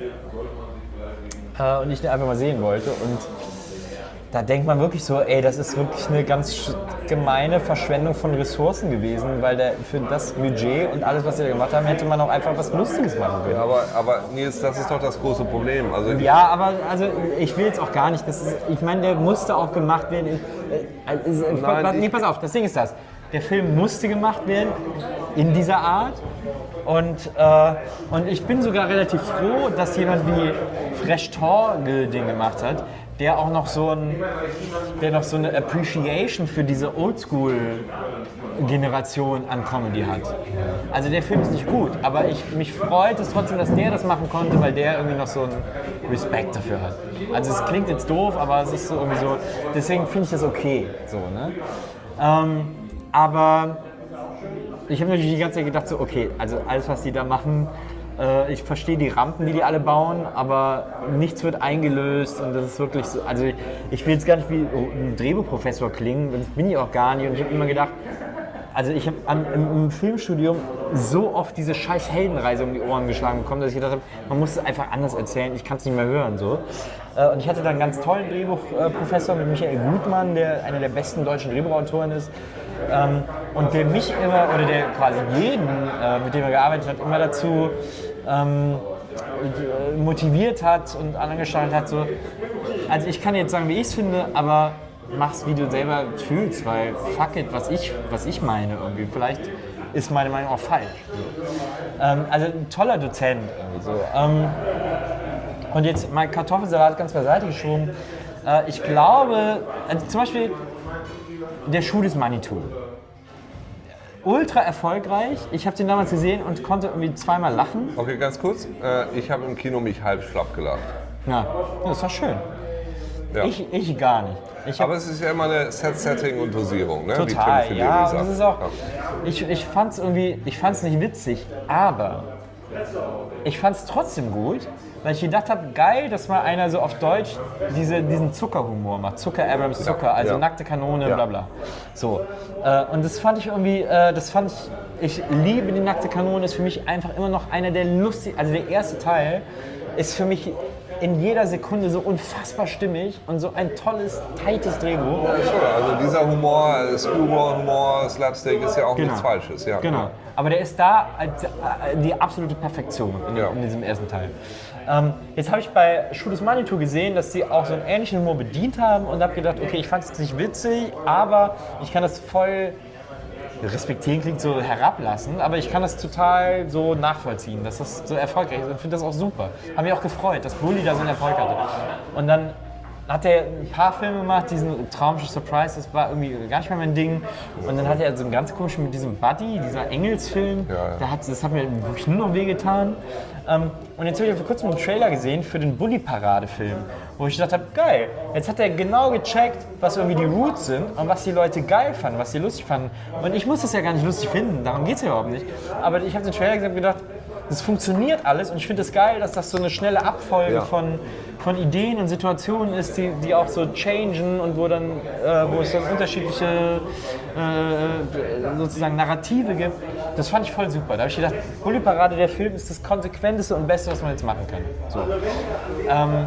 [SPEAKER 4] äh, und ich den einfach mal sehen wollte. Und da denkt man wirklich so, ey, das ist wirklich eine ganz sch- gemeine Verschwendung von Ressourcen gewesen, weil der, für das Budget und alles, was sie da gemacht haben, hätte man auch einfach was Lustiges machen können.
[SPEAKER 3] Aber, aber Nils, das ist doch das große Problem. Also ich-
[SPEAKER 4] Ja, aber also ich will jetzt auch gar nicht, das ist, ich meine, der musste auch gemacht werden. Äh, äh,
[SPEAKER 3] Nein,
[SPEAKER 4] nee,
[SPEAKER 3] ich-
[SPEAKER 4] pass auf, das Ding ist das. Der Film musste gemacht werden in dieser Art und, äh, und ich bin sogar relativ froh, dass jemand wie Fresh Torge den gemacht hat, der auch noch so ein, der noch so eine Appreciation für diese Oldschool-Generation an Comedy hat. Also der Film ist nicht gut, aber ich, mich freut es trotzdem, dass der das machen konnte, weil der irgendwie noch so einen Respekt dafür hat. Also es klingt jetzt doof, aber es ist so irgendwie so, deswegen finde ich das okay. So, ne? ähm, aber ich habe natürlich die ganze Zeit gedacht, so okay, also alles, was die da machen, äh, ich verstehe die Rampen, die die alle bauen, aber nichts wird eingelöst und das ist wirklich so, also ich, ich will jetzt gar nicht wie ein Drehbuchprofessor klingen, das bin ich auch gar nicht und ich habe immer gedacht, also ich habe im, im Filmstudium so oft diese scheiß Heldenreise um die Ohren geschlagen bekommen, dass ich gedacht habe, man muss es einfach anders erzählen, ich kann es nicht mehr hören. So. Und ich hatte dann einen ganz tollen Drehbuchprofessor mit Michael Gutmann, der einer der besten deutschen Drehbuchautoren ist. Und der mich immer, oder der quasi jeden, mit dem er gearbeitet hat, immer dazu motiviert hat und angestarrt hat. So. Also ich kann jetzt sagen, wie ich es finde, aber mach's, wie du selber fühlst, weil fuck it, was ich, was ich meine irgendwie. Vielleicht ist meine Meinung auch falsch. So. Ähm, also ein toller Dozent. Irgendwie so. Ähm, und jetzt mein Kartoffelsalat ganz beiseite geschoben. Äh, ich glaube, also zum Beispiel der Schuh des Manitou. Ultra erfolgreich. Ich habe den damals gesehen und konnte irgendwie zweimal lachen.
[SPEAKER 3] Okay, ganz kurz. Äh, ich habe im Kino mich halb schlapp gelacht.
[SPEAKER 4] Ja, das war schön.
[SPEAKER 3] Ja.
[SPEAKER 4] Ich, ich gar nicht. Ich
[SPEAKER 3] Aber es ist ja immer eine Set-Setting und Dosierung, ne?
[SPEAKER 4] total,
[SPEAKER 3] Wie Tim
[SPEAKER 4] ja.
[SPEAKER 3] sagt.
[SPEAKER 4] Und das ist auch,
[SPEAKER 3] Ja.
[SPEAKER 4] ich, ich fand es irgendwie, ich fand es nicht witzig, aber ich fand es trotzdem gut, weil ich gedacht habe, geil, dass mal einer so auf Deutsch diese, diesen Zuckerhumor macht. Zucker, Abrams Zucker, also
[SPEAKER 3] ja.
[SPEAKER 4] nackte Kanone,
[SPEAKER 3] Ja.
[SPEAKER 4] bla bla. So. Äh, und das fand ich irgendwie, äh, das fand ich, ich liebe die nackte Kanone, ist für mich einfach immer noch einer der lustig, also der erste Teil ist für mich in jeder Sekunde so unfassbar stimmig und so ein tolles, tightes Drehbuch.
[SPEAKER 3] Ja, schon. Also dieser Humor, Screwball-Humor, Slapstick ist ja auch
[SPEAKER 4] Genau.
[SPEAKER 3] nichts Falsches. Ja.
[SPEAKER 4] Genau. Aber der ist da als, äh, die absolute Perfektion in,
[SPEAKER 3] Ja.
[SPEAKER 4] in diesem ersten Teil. Ähm, jetzt habe ich bei Schuh des Manitou gesehen, dass sie auch so einen ähnlichen Humor bedient haben und habe gedacht, okay, ich fand es nicht witzig, aber ich kann das voll respektieren, klingt so herablassen, aber ich kann das total so nachvollziehen, dass das so erfolgreich ist und finde das auch super. Habe mich auch gefreut, dass Bully da so einen Erfolg hatte. Und dann hat er ein paar Filme gemacht, diesen Traumschiff Surprise, das war irgendwie gar nicht mehr mein Ding. Und dann hat er so einen ganz komischen mit diesem Buddy, dieser Engelsfilm,
[SPEAKER 3] Ja, ja.
[SPEAKER 4] Da hat, das hat mir wirklich nur noch wehgetan. Ähm, und jetzt habe ich vor kurzem einen Trailer gesehen für den Bully-Parade-Film, wo ich gedacht habe, geil, jetzt hat er genau gecheckt, was irgendwie die Roots sind und was die Leute geil fanden, was sie lustig fanden. Und ich muss das ja gar nicht lustig finden, darum geht es ja überhaupt nicht. Aber ich habe den Trailer gesehen und gedacht, das funktioniert alles und ich finde es das geil, dass das so eine schnelle Abfolge
[SPEAKER 3] Ja.
[SPEAKER 4] von, von Ideen und Situationen ist, die, die auch so changen und wo, dann, äh, wo es dann unterschiedliche äh, sozusagen Narrative gibt. Das fand ich voll super. Da habe ich gedacht, Bully Parade, der Film, ist das konsequenteste und beste, was man jetzt machen kann. So, ähm,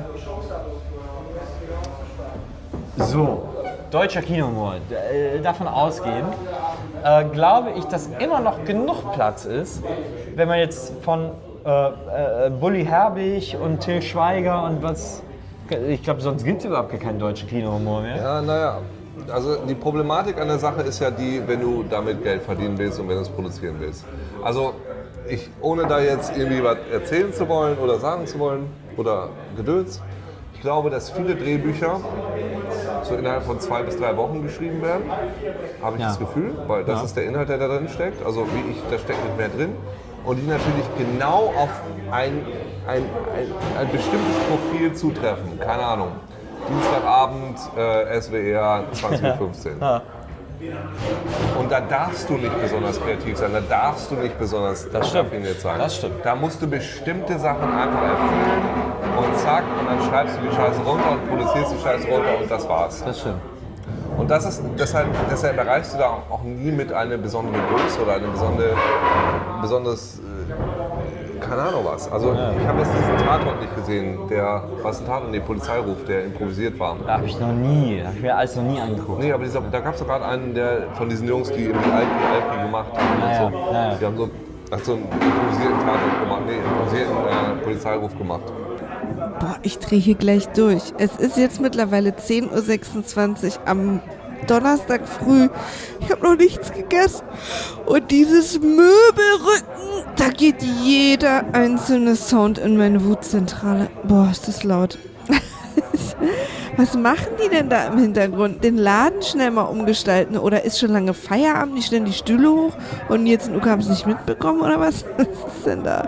[SPEAKER 4] so. Deutscher Kinohumor. D- äh, davon ausgehend äh, glaube ich, dass immer noch genug Platz ist, wenn man jetzt von äh, äh, Bully Herbig und Till Schweiger und was, ich glaube, sonst gibt es überhaupt gar keinen deutschen Kinohumor mehr.
[SPEAKER 3] Ja, naja. Also die Problematik an der Sache ist ja die, wenn du damit Geld verdienen willst und wenn du es produzieren willst. Also ich, ohne da jetzt irgendwie was erzählen zu wollen oder sagen zu wollen oder Gedöns, ich glaube, dass viele Drehbücher so innerhalb von zwei bis drei Wochen geschrieben werden, habe ich
[SPEAKER 4] Ja.
[SPEAKER 3] das Gefühl, weil das
[SPEAKER 4] Ja.
[SPEAKER 3] ist der Inhalt, der da drin steckt. Also wie ich, da steckt nicht mehr drin. Und die natürlich genau auf ein, ein, ein, ein bestimmtes Profil zutreffen. Keine Ahnung. Dienstagabend, äh, S W R, zwanzig Uhr fünfzehn.
[SPEAKER 4] Ja.
[SPEAKER 3] Und da darfst du nicht besonders kreativ sein, da darfst du nicht besonders
[SPEAKER 4] Das stimmt.
[SPEAKER 3] raffiniert sein.
[SPEAKER 4] Das stimmt.
[SPEAKER 3] Da musst du bestimmte Sachen einfach erfüllen und zack, und dann schreibst du die Scheiße runter und produzierst die Scheiße runter und das war's.
[SPEAKER 4] Das stimmt.
[SPEAKER 3] Und das ist, deshalb, deshalb erreichst du da auch nie mit einer besonderen Größe oder einem besondere, besonders, äh, keine Ahnung was. Also ich habe jetzt diesen Tatort nicht gesehen, der, was ein Tatort, nee, Polizeiruf, der improvisiert war.
[SPEAKER 4] Da habe ich noch nie, habe ich mir alles noch nie angeguckt.
[SPEAKER 3] Nee, aber dieser, da gab es doch gerade einen der, von diesen Jungs, die irgendwie Alki Alki gemacht haben.
[SPEAKER 4] Ja,
[SPEAKER 3] und so.
[SPEAKER 4] ja, ja.
[SPEAKER 3] Die haben so, ach, so einen improvisierten Tatort gemacht, nee, improvisierten äh, Polizeiruf gemacht.
[SPEAKER 1] Boah, ich drehe hier gleich durch. Es ist jetzt mittlerweile zehn Uhr sechsundzwanzig am Donnerstag früh. Ich habe noch nichts gegessen. Und dieses Möbelrücken, da geht jeder einzelne Sound in meine Wutzentrale. Boah, ist das laut. Was machen die denn da im Hintergrund? Den Laden schnell mal umgestalten? Oder ist schon lange Feierabend? Die stellen die Stühle hoch und jetzt in Uka haben es nicht mitbekommen oder was? Was ist denn da?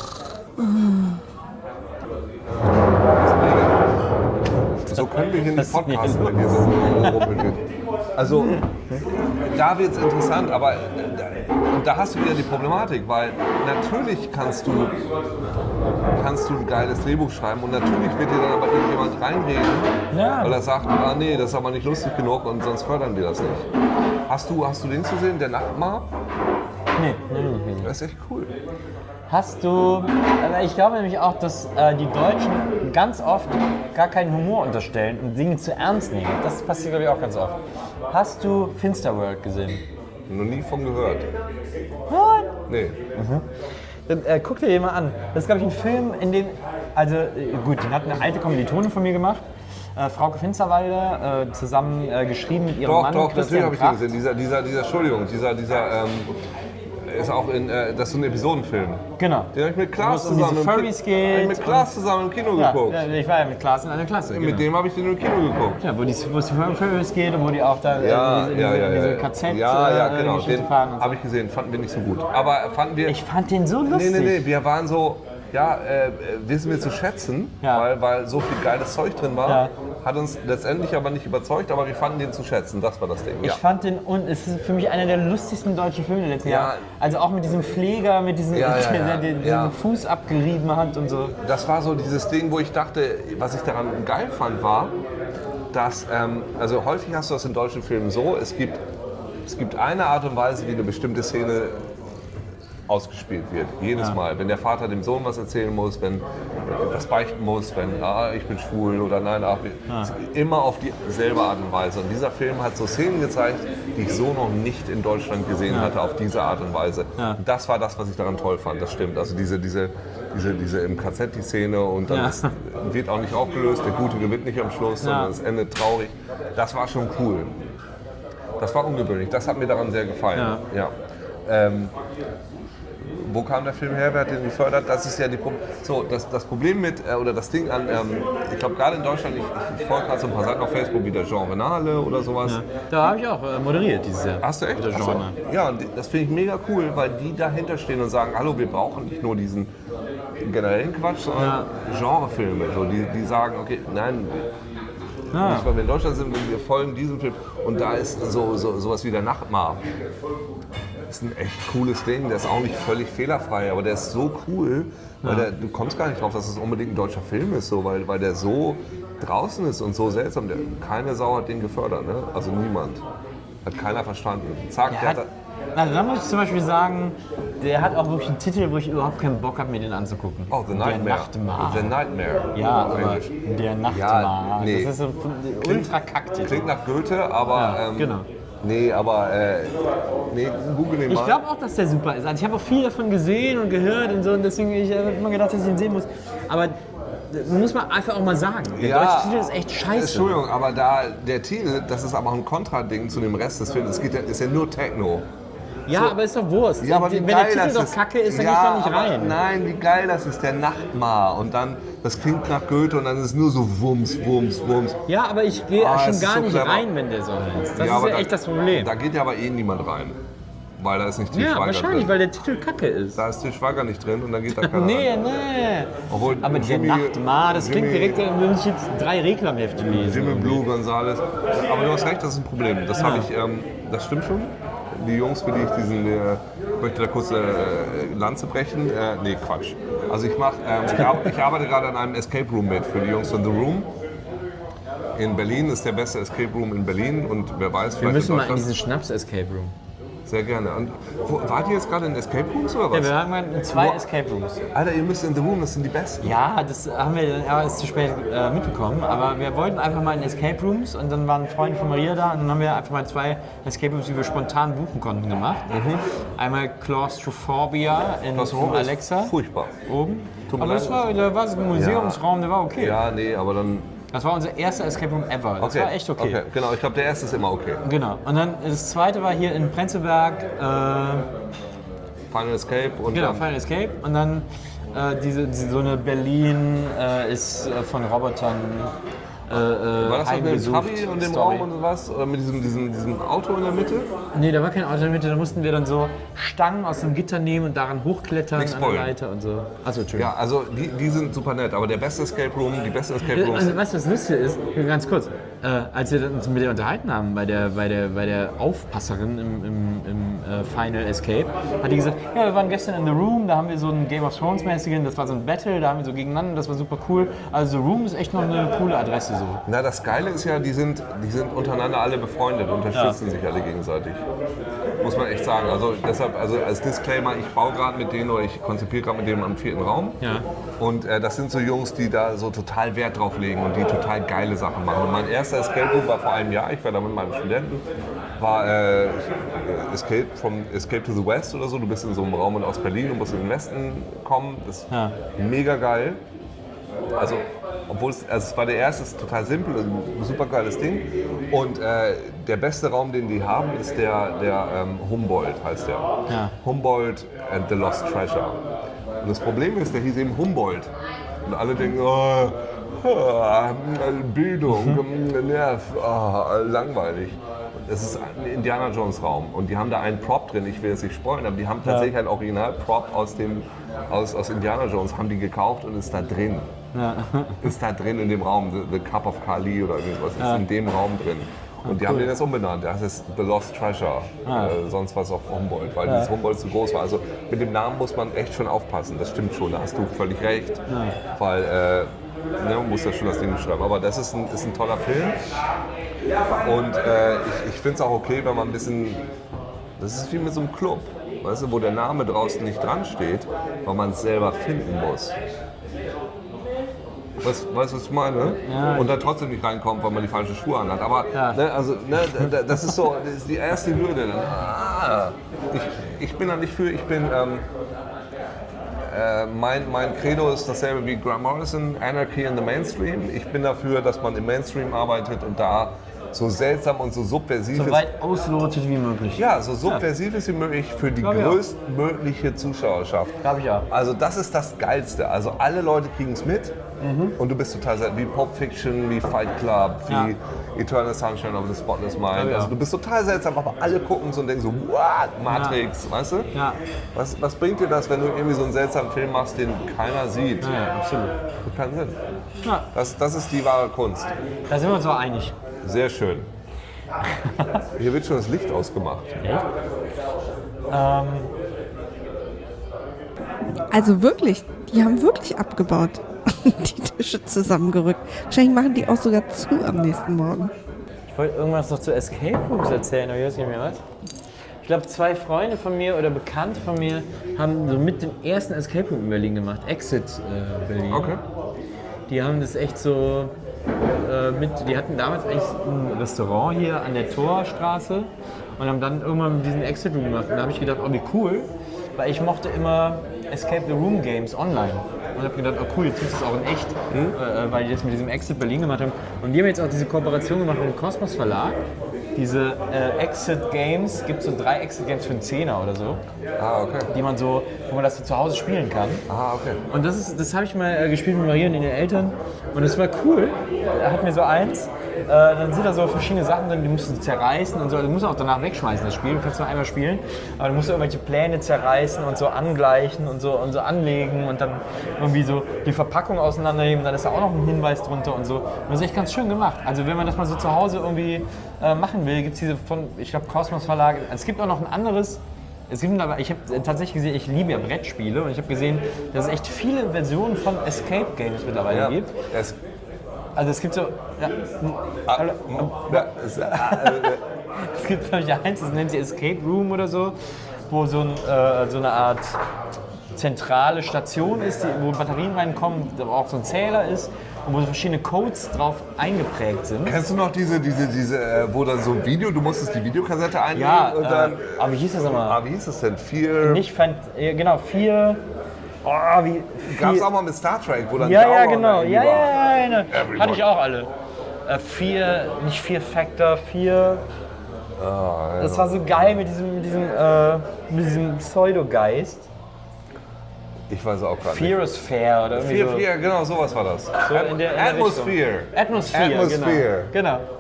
[SPEAKER 3] So können wir hier nicht podcasten, wenn hier so rumrumpelt. Also, da wird es interessant, aber da, und da hast du wieder die Problematik, weil natürlich kannst du, kannst du ein geiles Drehbuch schreiben und natürlich wird dir dann aber irgendjemand reinreden,
[SPEAKER 4] Ja.
[SPEAKER 3] weil er sagt, ah nee, das ist aber nicht lustig genug und sonst fördern wir das nicht. Hast du, hast du den zu sehen, der Nachtmar?
[SPEAKER 4] Nee, nee, nee, nee.
[SPEAKER 3] Das ist echt cool.
[SPEAKER 4] Hast du, aber ich glaube nämlich auch, dass äh, die Deutschen ganz oft gar keinen Humor unterstellen und Dinge zu ernst nehmen. Das passiert, glaube ich, auch ganz oft. Hast du Finsterworld gesehen?
[SPEAKER 3] Noch nie von gehört.
[SPEAKER 4] What?
[SPEAKER 3] Nee.
[SPEAKER 4] Dann, äh, guck dir den mal an. Das ist, glaube ich, ein Film, in dem, also äh, gut, den hat eine alte Kommilitone von mir gemacht, äh, Frauke Finsterwalder, äh, zusammen äh, geschrieben mit ihrem
[SPEAKER 3] Doch,
[SPEAKER 4] Mann.
[SPEAKER 3] doch, natürlich
[SPEAKER 4] Christian
[SPEAKER 3] habe ich
[SPEAKER 4] Kracht.
[SPEAKER 3] den gesehen. Dieser, dieser, dieser, Entschuldigung, dieser, dieser, ähm, ist auch in, äh, das ist so ein Episodenfilm.
[SPEAKER 4] Genau.
[SPEAKER 3] Den habe ich mit Klaas
[SPEAKER 4] Wo es um
[SPEAKER 3] zusammen,
[SPEAKER 4] diese
[SPEAKER 3] im
[SPEAKER 4] Furries
[SPEAKER 3] Ki- hab ich
[SPEAKER 4] geht
[SPEAKER 3] mit Klaas zusammen im Kino
[SPEAKER 4] Ja,
[SPEAKER 3] geguckt.
[SPEAKER 4] ja, ich war ja mit Klaas in einer Klasse. Genau.
[SPEAKER 3] Mit dem habe ich den im Kino geguckt.
[SPEAKER 4] Ja, wo die, wo es die Furries geht und wo die auch da
[SPEAKER 3] Ja,
[SPEAKER 4] äh, diese,
[SPEAKER 3] ja,
[SPEAKER 4] diese,
[SPEAKER 3] ja,
[SPEAKER 4] diese
[SPEAKER 3] ja.
[SPEAKER 4] K Z
[SPEAKER 3] Ja, ja,
[SPEAKER 4] äh,
[SPEAKER 3] genau.
[SPEAKER 4] Geschichte
[SPEAKER 3] Den
[SPEAKER 4] fahren und so.
[SPEAKER 3] habe ich gesehen, fanden wir nicht so gut. Aber fanden wir.
[SPEAKER 4] Ich fand den so
[SPEAKER 3] nee,
[SPEAKER 4] lustig.
[SPEAKER 3] nee, nee, wir waren so, ja, äh, wissen wir zu schätzen,
[SPEAKER 4] Ja.
[SPEAKER 3] weil, weil so viel geiles Zeug drin war.
[SPEAKER 4] Ja.
[SPEAKER 3] Hat uns letztendlich aber nicht überzeugt, aber wir fanden den zu schätzen. Das war das Ding.
[SPEAKER 4] Ich
[SPEAKER 3] Ja.
[SPEAKER 4] fand den, und es ist für mich einer der lustigsten deutschen Filme der letzten
[SPEAKER 3] Ja.
[SPEAKER 4] Jahre. Also auch mit diesem Pfleger, mit diesem,
[SPEAKER 3] Ja, ja, ja.
[SPEAKER 4] der, der diesen
[SPEAKER 3] Ja.
[SPEAKER 4] Fuß abgerieben hat und so.
[SPEAKER 3] Das war so dieses Ding, wo ich dachte, was ich daran geil fand, war, dass, ähm, also häufig hast du das in deutschen Filmen so, es gibt, es gibt eine Art und Weise, wie eine bestimmte Szene ausgespielt wird. Jedes
[SPEAKER 4] Ja.
[SPEAKER 3] Mal. Wenn der Vater dem Sohn was erzählen muss, wenn was beichten muss, wenn ah, ich bin schwul oder nein, ach,
[SPEAKER 4] Ja.
[SPEAKER 3] immer auf dieselbe Art und Weise. Und dieser Film hat so Szenen gezeigt, die ich so noch nicht in Deutschland gesehen
[SPEAKER 4] Ja.
[SPEAKER 3] hatte, auf diese Art und Weise.
[SPEAKER 4] Ja.
[SPEAKER 3] Und das war das, was ich daran toll fand, das stimmt. Also diese, diese, diese, diese im K Z die Szene und dann
[SPEAKER 4] Ja.
[SPEAKER 3] ist, wird auch nicht aufgelöst, der Gute gewinnt nicht am Schluss,
[SPEAKER 4] Ja.
[SPEAKER 3] sondern es endet traurig. Das war schon cool. Das war ungewöhnlich, das hat mir daran sehr gefallen.
[SPEAKER 4] Ja.
[SPEAKER 3] Ja. Ähm, wo kam der Film her? Wer hat den gefördert? Das ist ja die Pro so, das, das Problem mit, äh, oder das Ding an, ähm, ich glaube gerade in Deutschland, ich, ich, ich folge gerade so ein paar Seiten auf Facebook wie der Jean Renale oder sowas.
[SPEAKER 4] Ja. Da habe ich auch äh, moderiert dieses Jahr.
[SPEAKER 3] Hast du echt?
[SPEAKER 4] Mit der
[SPEAKER 3] Ach so.
[SPEAKER 4] Genre.
[SPEAKER 3] Ja, und die- das finde ich mega cool, weil die dahinter stehen und sagen, hallo, wir brauchen nicht nur diesen generellen Quatsch, sondern Genrefilme. So, die, die sagen, okay, nein,
[SPEAKER 4] Ja.
[SPEAKER 3] nicht weil wir in Deutschland sind, wir folgen diesem Film. Und da ist so, so, sowas wie der Nachtmar. Das ist ein echt cooles Ding, der ist auch nicht völlig fehlerfrei, aber der ist so cool, weil der, du kommst gar nicht drauf, dass es unbedingt ein deutscher Film ist, so, weil, weil der so draußen ist und so seltsam. Der, keine Sau hat den gefördert, ne? Also niemand. Hat keiner verstanden. Zack,
[SPEAKER 4] Der
[SPEAKER 3] der
[SPEAKER 4] hat,
[SPEAKER 3] hat,
[SPEAKER 4] also da muss ich zum Beispiel sagen, der hat auch wirklich einen Titel, wo ich überhaupt keinen Bock habe, mir den anzugucken.
[SPEAKER 3] oh, The Nightmare.
[SPEAKER 4] Der Nachtmar.
[SPEAKER 3] The Nightmare.
[SPEAKER 4] Ja,
[SPEAKER 3] Auf
[SPEAKER 4] aber
[SPEAKER 3] Englisch.
[SPEAKER 4] der Nachtmar.
[SPEAKER 3] Ja, nee.
[SPEAKER 4] Das ist so ein ultra Kacktitel.
[SPEAKER 3] Klingt nach Goethe, aber.
[SPEAKER 4] Ja,
[SPEAKER 3] ähm,
[SPEAKER 4] genau.
[SPEAKER 3] Nee, aber. Äh, nee, google den mal.
[SPEAKER 4] Ich glaube auch, dass der super ist. Also ich habe auch viel davon gesehen und gehört und so, und deswegen ich habe immer gedacht, dass ich ihn sehen muss. Aber das muss man einfach auch mal sagen. Der
[SPEAKER 3] Ja,
[SPEAKER 4] deutsche Titel ist echt scheiße.
[SPEAKER 3] Entschuldigung, aber da der Titel, das ist aber auch ein Kontrading zu dem Rest des Films. Es geht ja, ist ja nur Techno.
[SPEAKER 4] Ja, aber ist doch Wurst.
[SPEAKER 3] Ja, aber wie
[SPEAKER 4] Wenn
[SPEAKER 3] geil
[SPEAKER 4] der Titel
[SPEAKER 3] das
[SPEAKER 4] doch
[SPEAKER 3] ist.
[SPEAKER 4] kacke ist, dann
[SPEAKER 3] ja,
[SPEAKER 4] gehst du doch nicht
[SPEAKER 3] aber
[SPEAKER 4] rein.
[SPEAKER 3] Nein, wie geil das ist, der Nachtmar. Und dann, das klingt nach Goethe und dann ist es nur so Wumms, Wumms, Wumms.
[SPEAKER 4] Ja, aber ich gehe
[SPEAKER 3] Ah, es
[SPEAKER 4] schon
[SPEAKER 3] ist
[SPEAKER 4] gar
[SPEAKER 3] so
[SPEAKER 4] nicht
[SPEAKER 3] clever.
[SPEAKER 4] rein, wenn der so heißt. Das
[SPEAKER 3] Ja,
[SPEAKER 4] ist
[SPEAKER 3] aber
[SPEAKER 4] ja
[SPEAKER 3] da-
[SPEAKER 4] echt das Problem.
[SPEAKER 3] Da geht ja aber eh niemand rein. Weil da ist nicht Til
[SPEAKER 4] Ja,
[SPEAKER 3] Schweiger
[SPEAKER 4] wahrscheinlich,
[SPEAKER 3] drin.
[SPEAKER 4] weil der Titel kacke ist.
[SPEAKER 3] Da ist Til Schweiger nicht drin und dann geht da keiner
[SPEAKER 4] Nee,
[SPEAKER 3] rein.
[SPEAKER 4] nee.
[SPEAKER 3] Obwohl
[SPEAKER 4] Aber der
[SPEAKER 3] Jimmy-
[SPEAKER 4] Nachtmar, das klingt
[SPEAKER 3] Jimmy-
[SPEAKER 4] direkt, als würde ich jetzt drei Reklamhefte lesen.
[SPEAKER 3] Jimmy Blue Gonzales. Aber du hast recht, das ist ein Problem. Das habe ich, ähm, das stimmt schon. Die Jungs, für die ich diesen, äh, ich möchte da kurz eine äh, Lanze brechen. Äh, nee, Quatsch. Also ich mache, ähm, ich, ar ich arbeite gerade an einem Escape Room mit für die Jungs von The Room. In Berlin ist der beste Escape Room in Berlin und wer weiß,
[SPEAKER 4] Wir
[SPEAKER 3] vielleicht
[SPEAKER 4] müssen
[SPEAKER 3] in
[SPEAKER 4] mal in
[SPEAKER 3] Deutschland.
[SPEAKER 4] diesen Schnaps-Escape Room.
[SPEAKER 3] Sehr gerne. Und, wo, wart ihr jetzt gerade in Escape Rooms oder
[SPEAKER 4] Ja,
[SPEAKER 3] was?
[SPEAKER 4] wir haben mal zwei Escape Rooms.
[SPEAKER 3] Alter, ihr müsst in The Room, das sind die besten.
[SPEAKER 4] Ja, das haben wir dann erst zu spät äh, mitbekommen, aber wir wollten einfach mal in Escape Rooms und dann waren Freunde von Maria da und dann haben wir einfach mal zwei Escape Rooms, die wir spontan buchen konnten, gemacht. Einmal Claustrophobia in,
[SPEAKER 3] Das
[SPEAKER 4] in
[SPEAKER 3] Room ist
[SPEAKER 4] Alexa
[SPEAKER 3] furchtbar.
[SPEAKER 4] oben.
[SPEAKER 3] Tut mir
[SPEAKER 4] Aber
[SPEAKER 3] leid.
[SPEAKER 4] das war, da war so ein Museumsraum, der war okay.
[SPEAKER 3] Ja, nee, aber dann.
[SPEAKER 4] Das war unser erster Escape Room ever. Das
[SPEAKER 3] Okay.
[SPEAKER 4] war echt okay.
[SPEAKER 3] okay. Genau, ich glaube, der erste ist immer okay.
[SPEAKER 4] Genau. Und dann das zweite war hier in Prenzlberg, äh,
[SPEAKER 3] Final Escape und
[SPEAKER 4] genau,
[SPEAKER 3] dann,
[SPEAKER 4] Final Escape. Und dann äh, diese, diese, so eine Berlin äh, ist äh, von Robotern äh,
[SPEAKER 3] war das das mit dem
[SPEAKER 4] heimgesucht
[SPEAKER 3] Tabi und dem
[SPEAKER 4] Story.
[SPEAKER 3] Raum und sowas? Oder mit diesem, diesem, diesem Auto in der Mitte?
[SPEAKER 4] Nee, da war kein Auto in der Mitte, da mussten wir dann so Stangen aus dem Gitter nehmen und daran hochklettern
[SPEAKER 3] Nichts
[SPEAKER 4] an der
[SPEAKER 3] spoilern.
[SPEAKER 4] Leiter und so. Achso, Entschuldigung.
[SPEAKER 3] Ja, also die, die sind super nett, aber der beste Escape Room, die besten Escape Rooms.
[SPEAKER 4] Also, weißt du, was lustig ist? Ganz kurz. Äh, als wir uns mit ihr unterhalten haben, bei der, bei der, bei der Aufpasserin im, im, im äh, Final Escape, hat die gesagt, ja, wir waren gestern in The Room, da haben wir so einen Game of Thrones mäßigen, das war so ein Battle, da haben wir so gegeneinander, das war super cool. Also The Room ist echt noch eine coole Adresse. so?
[SPEAKER 3] Na, das Geile ist ja, die sind, die sind untereinander alle befreundet, unterstützen ja. sich alle gegenseitig. Muss man echt sagen. Also deshalb, also als Disclaimer, ich baue gerade mit denen oder ich konzipiere gerade mit denen am vierten Raum.
[SPEAKER 4] Ja.
[SPEAKER 3] Und äh, das sind so Jungs, die da so total Wert drauf legen und die total geile Sachen machen. Und mein erster Escape Room war vor einem Jahr, ich war da mit meinem Studenten, war äh, Escape, from, Escape to the West oder so. Du bist in so einem Raum aus Berlin und musst in den Westen kommen. Das ist ja. mega geil. Also, obwohl es, also es war der erste, ist total simpel, ein super geiles Ding. Und äh, der beste Raum, den die haben, ist der, der ähm, Humboldt, heißt der. Ja. Humboldt and the Lost Treasure. Und das Problem ist, der hieß eben Humboldt. Und alle denken, oh, oh, Bildung, Nerv, oh, langweilig. Das ist ein Indiana Jones Raum und die haben da einen Prop drin, ich will jetzt nicht spoilern, aber die haben tatsächlich ja. einen Original-Prop aus, dem, aus, aus Indiana Jones, haben die gekauft und ist da drin. Ja. Ist da drin in dem Raum, The, the Cup of Kali oder irgendwas, ist ja. in dem Raum drin. Und die cool. haben den jetzt umbenannt, das ist The Lost Treasure, ah. äh, sonst was auf Humboldt, weil ja. dieses Humboldt zu groß war. Also mit dem Namen muss man echt schon aufpassen, das stimmt schon, da hast du völlig recht. Ja. Weil, äh, ne, man muss ja schon das Ding beschreiben, aber das ist ein, ist ein toller Film. Und äh, ich, ich finde es auch okay, wenn man ein bisschen, das ist wie mit so einem Club, weißt du, wo der Name draußen nicht dran steht, weil man es selber finden muss. Weißt du, was ich meine? Ja, und dann trotzdem nicht reinkommt, weil man die falschen Schuhe anhat. Aber ja. ne, also, ne, das ist so, das ist die erste Hürde. Ah, ich, ich bin da nicht für, ich bin, ähm, äh, mein, mein Credo ist dasselbe wie Grant Morrison, Anarchy in the Mainstream. Ich bin dafür, dass man im Mainstream arbeitet und da so seltsam und so subversiv ist.
[SPEAKER 4] So weit auslotet wie möglich.
[SPEAKER 3] Ja, so subversiv ist wie möglich für die größtmögliche Zuschauerschaft.
[SPEAKER 4] Glaube ich auch.
[SPEAKER 3] Also das ist das Geilste. Also alle Leute kriegen es mit mhm. und du bist total seltsam. Wie Pulp Fiction, wie Fight Club, wie ja. Eternal Sunshine of the Spotless Mind. Also du bist total seltsam, aber alle gucken so und denken so, what? Matrix, ja. weißt du? Ja. Was, was bringt dir das, wenn du irgendwie so einen seltsamen Film machst, den keiner sieht?
[SPEAKER 4] Ja, ja absolut.
[SPEAKER 3] Das hat keinen Sinn. Ja. Das, das ist die wahre Kunst.
[SPEAKER 4] Da sind wir uns auch einig.
[SPEAKER 3] Sehr schön. Hier wird schon das Licht ausgemacht.
[SPEAKER 4] Ja. Ähm.
[SPEAKER 1] Also wirklich, die haben wirklich abgebaut. Die Tische zusammengerückt. Wahrscheinlich machen die auch sogar zu am nächsten Morgen.
[SPEAKER 4] Ich wollte irgendwas noch zu Escape Rooms erzählen, aber jetzt nicht mehr was. Ich glaube, zwei Freunde von mir oder Bekannte von mir haben so mit den ersten Escape Room in Berlin gemacht. Exit äh, Berlin.
[SPEAKER 3] Okay.
[SPEAKER 4] Die haben das echt so äh, mit, die hatten damals eigentlich ein Restaurant hier an der Torstraße und haben dann irgendwann diesen Exit Room gemacht. Und da habe ich gedacht, oh wie cool, weil ich mochte immer Escape the Room Games online. Und habe gedacht, oh cool, jetzt gibt es auch in echt, mhm. äh, weil die das mit diesem Exit Berlin gemacht haben. Und die haben jetzt auch diese Kooperation gemacht mit dem Kosmos Verlag. Diese äh, Exit Games, gibt so drei Exit Games für einen Zehner oder so.
[SPEAKER 3] Ah, okay.
[SPEAKER 4] Die man so, wo man das so zu Hause spielen kann.
[SPEAKER 3] Ah, okay.
[SPEAKER 4] Und das, ist, das habe ich mal äh, gespielt mit Maria und den Eltern. Und es war cool. Er hat mir so eins. Äh, dann sind da so verschiedene Sachen drin, die musst du zerreißen und so. Du musst auch danach wegschmeißen, das Spiel. Du kannst nur einmal spielen. Aber du musst irgendwelche Pläne zerreißen und so angleichen und so, und so anlegen und dann irgendwie so die Verpackung auseinandernehmen. Dann ist da auch noch ein Hinweis drunter und so. Und das ist echt ganz schön gemacht. Also wenn man das mal so zu Hause irgendwie äh, machen will, gibt es diese von, ich glaube, Kosmos Verlag. Es gibt auch noch ein anderes. Es gibt aber, ich habe tatsächlich gesehen, ich liebe ja Brettspiele und ich habe gesehen, dass es echt viele Versionen von Escape Games mittlerweile
[SPEAKER 3] ja.
[SPEAKER 4] gibt.
[SPEAKER 3] Es
[SPEAKER 4] Also es gibt so, ja,
[SPEAKER 3] ah, ja,
[SPEAKER 4] es gibt glaube ich eins, das nennt sich Escape Room oder so, wo so, ein, äh, so eine Art zentrale Station ist, die, wo Batterien reinkommen, wo auch so ein Zähler ist und wo so verschiedene Codes drauf eingeprägt sind.
[SPEAKER 3] Kennst du noch diese, diese, diese, wo dann so ein Video, du musstest die Videokassette einlegen
[SPEAKER 4] ja,
[SPEAKER 3] und dann...
[SPEAKER 4] Äh, aber wie hieß das nochmal?
[SPEAKER 3] Ah, wie hieß das denn? Vier...
[SPEAKER 4] Nicht, Fan, genau, vier... Oh, wie...
[SPEAKER 3] Gab es auch mal mit Star Trek, wo dann...
[SPEAKER 4] Ja, ja, genau, ja, ja, ja, ja. Hatte ich auch alle. Äh, vier, nicht vier Factor, vier... Oh, ja. Das war so geil mit diesem, mit diesem, äh, mit diesem Pseudogeist.
[SPEAKER 3] Ich weiß auch gerade nicht.
[SPEAKER 4] Fear is fair oder irgendwie
[SPEAKER 3] Fear,
[SPEAKER 4] so.
[SPEAKER 3] Fear, genau, sowas war das.
[SPEAKER 4] So in der, in der
[SPEAKER 3] Atmosphere.
[SPEAKER 4] Atmosphere.
[SPEAKER 3] Atmosphere.
[SPEAKER 4] Genau. genau.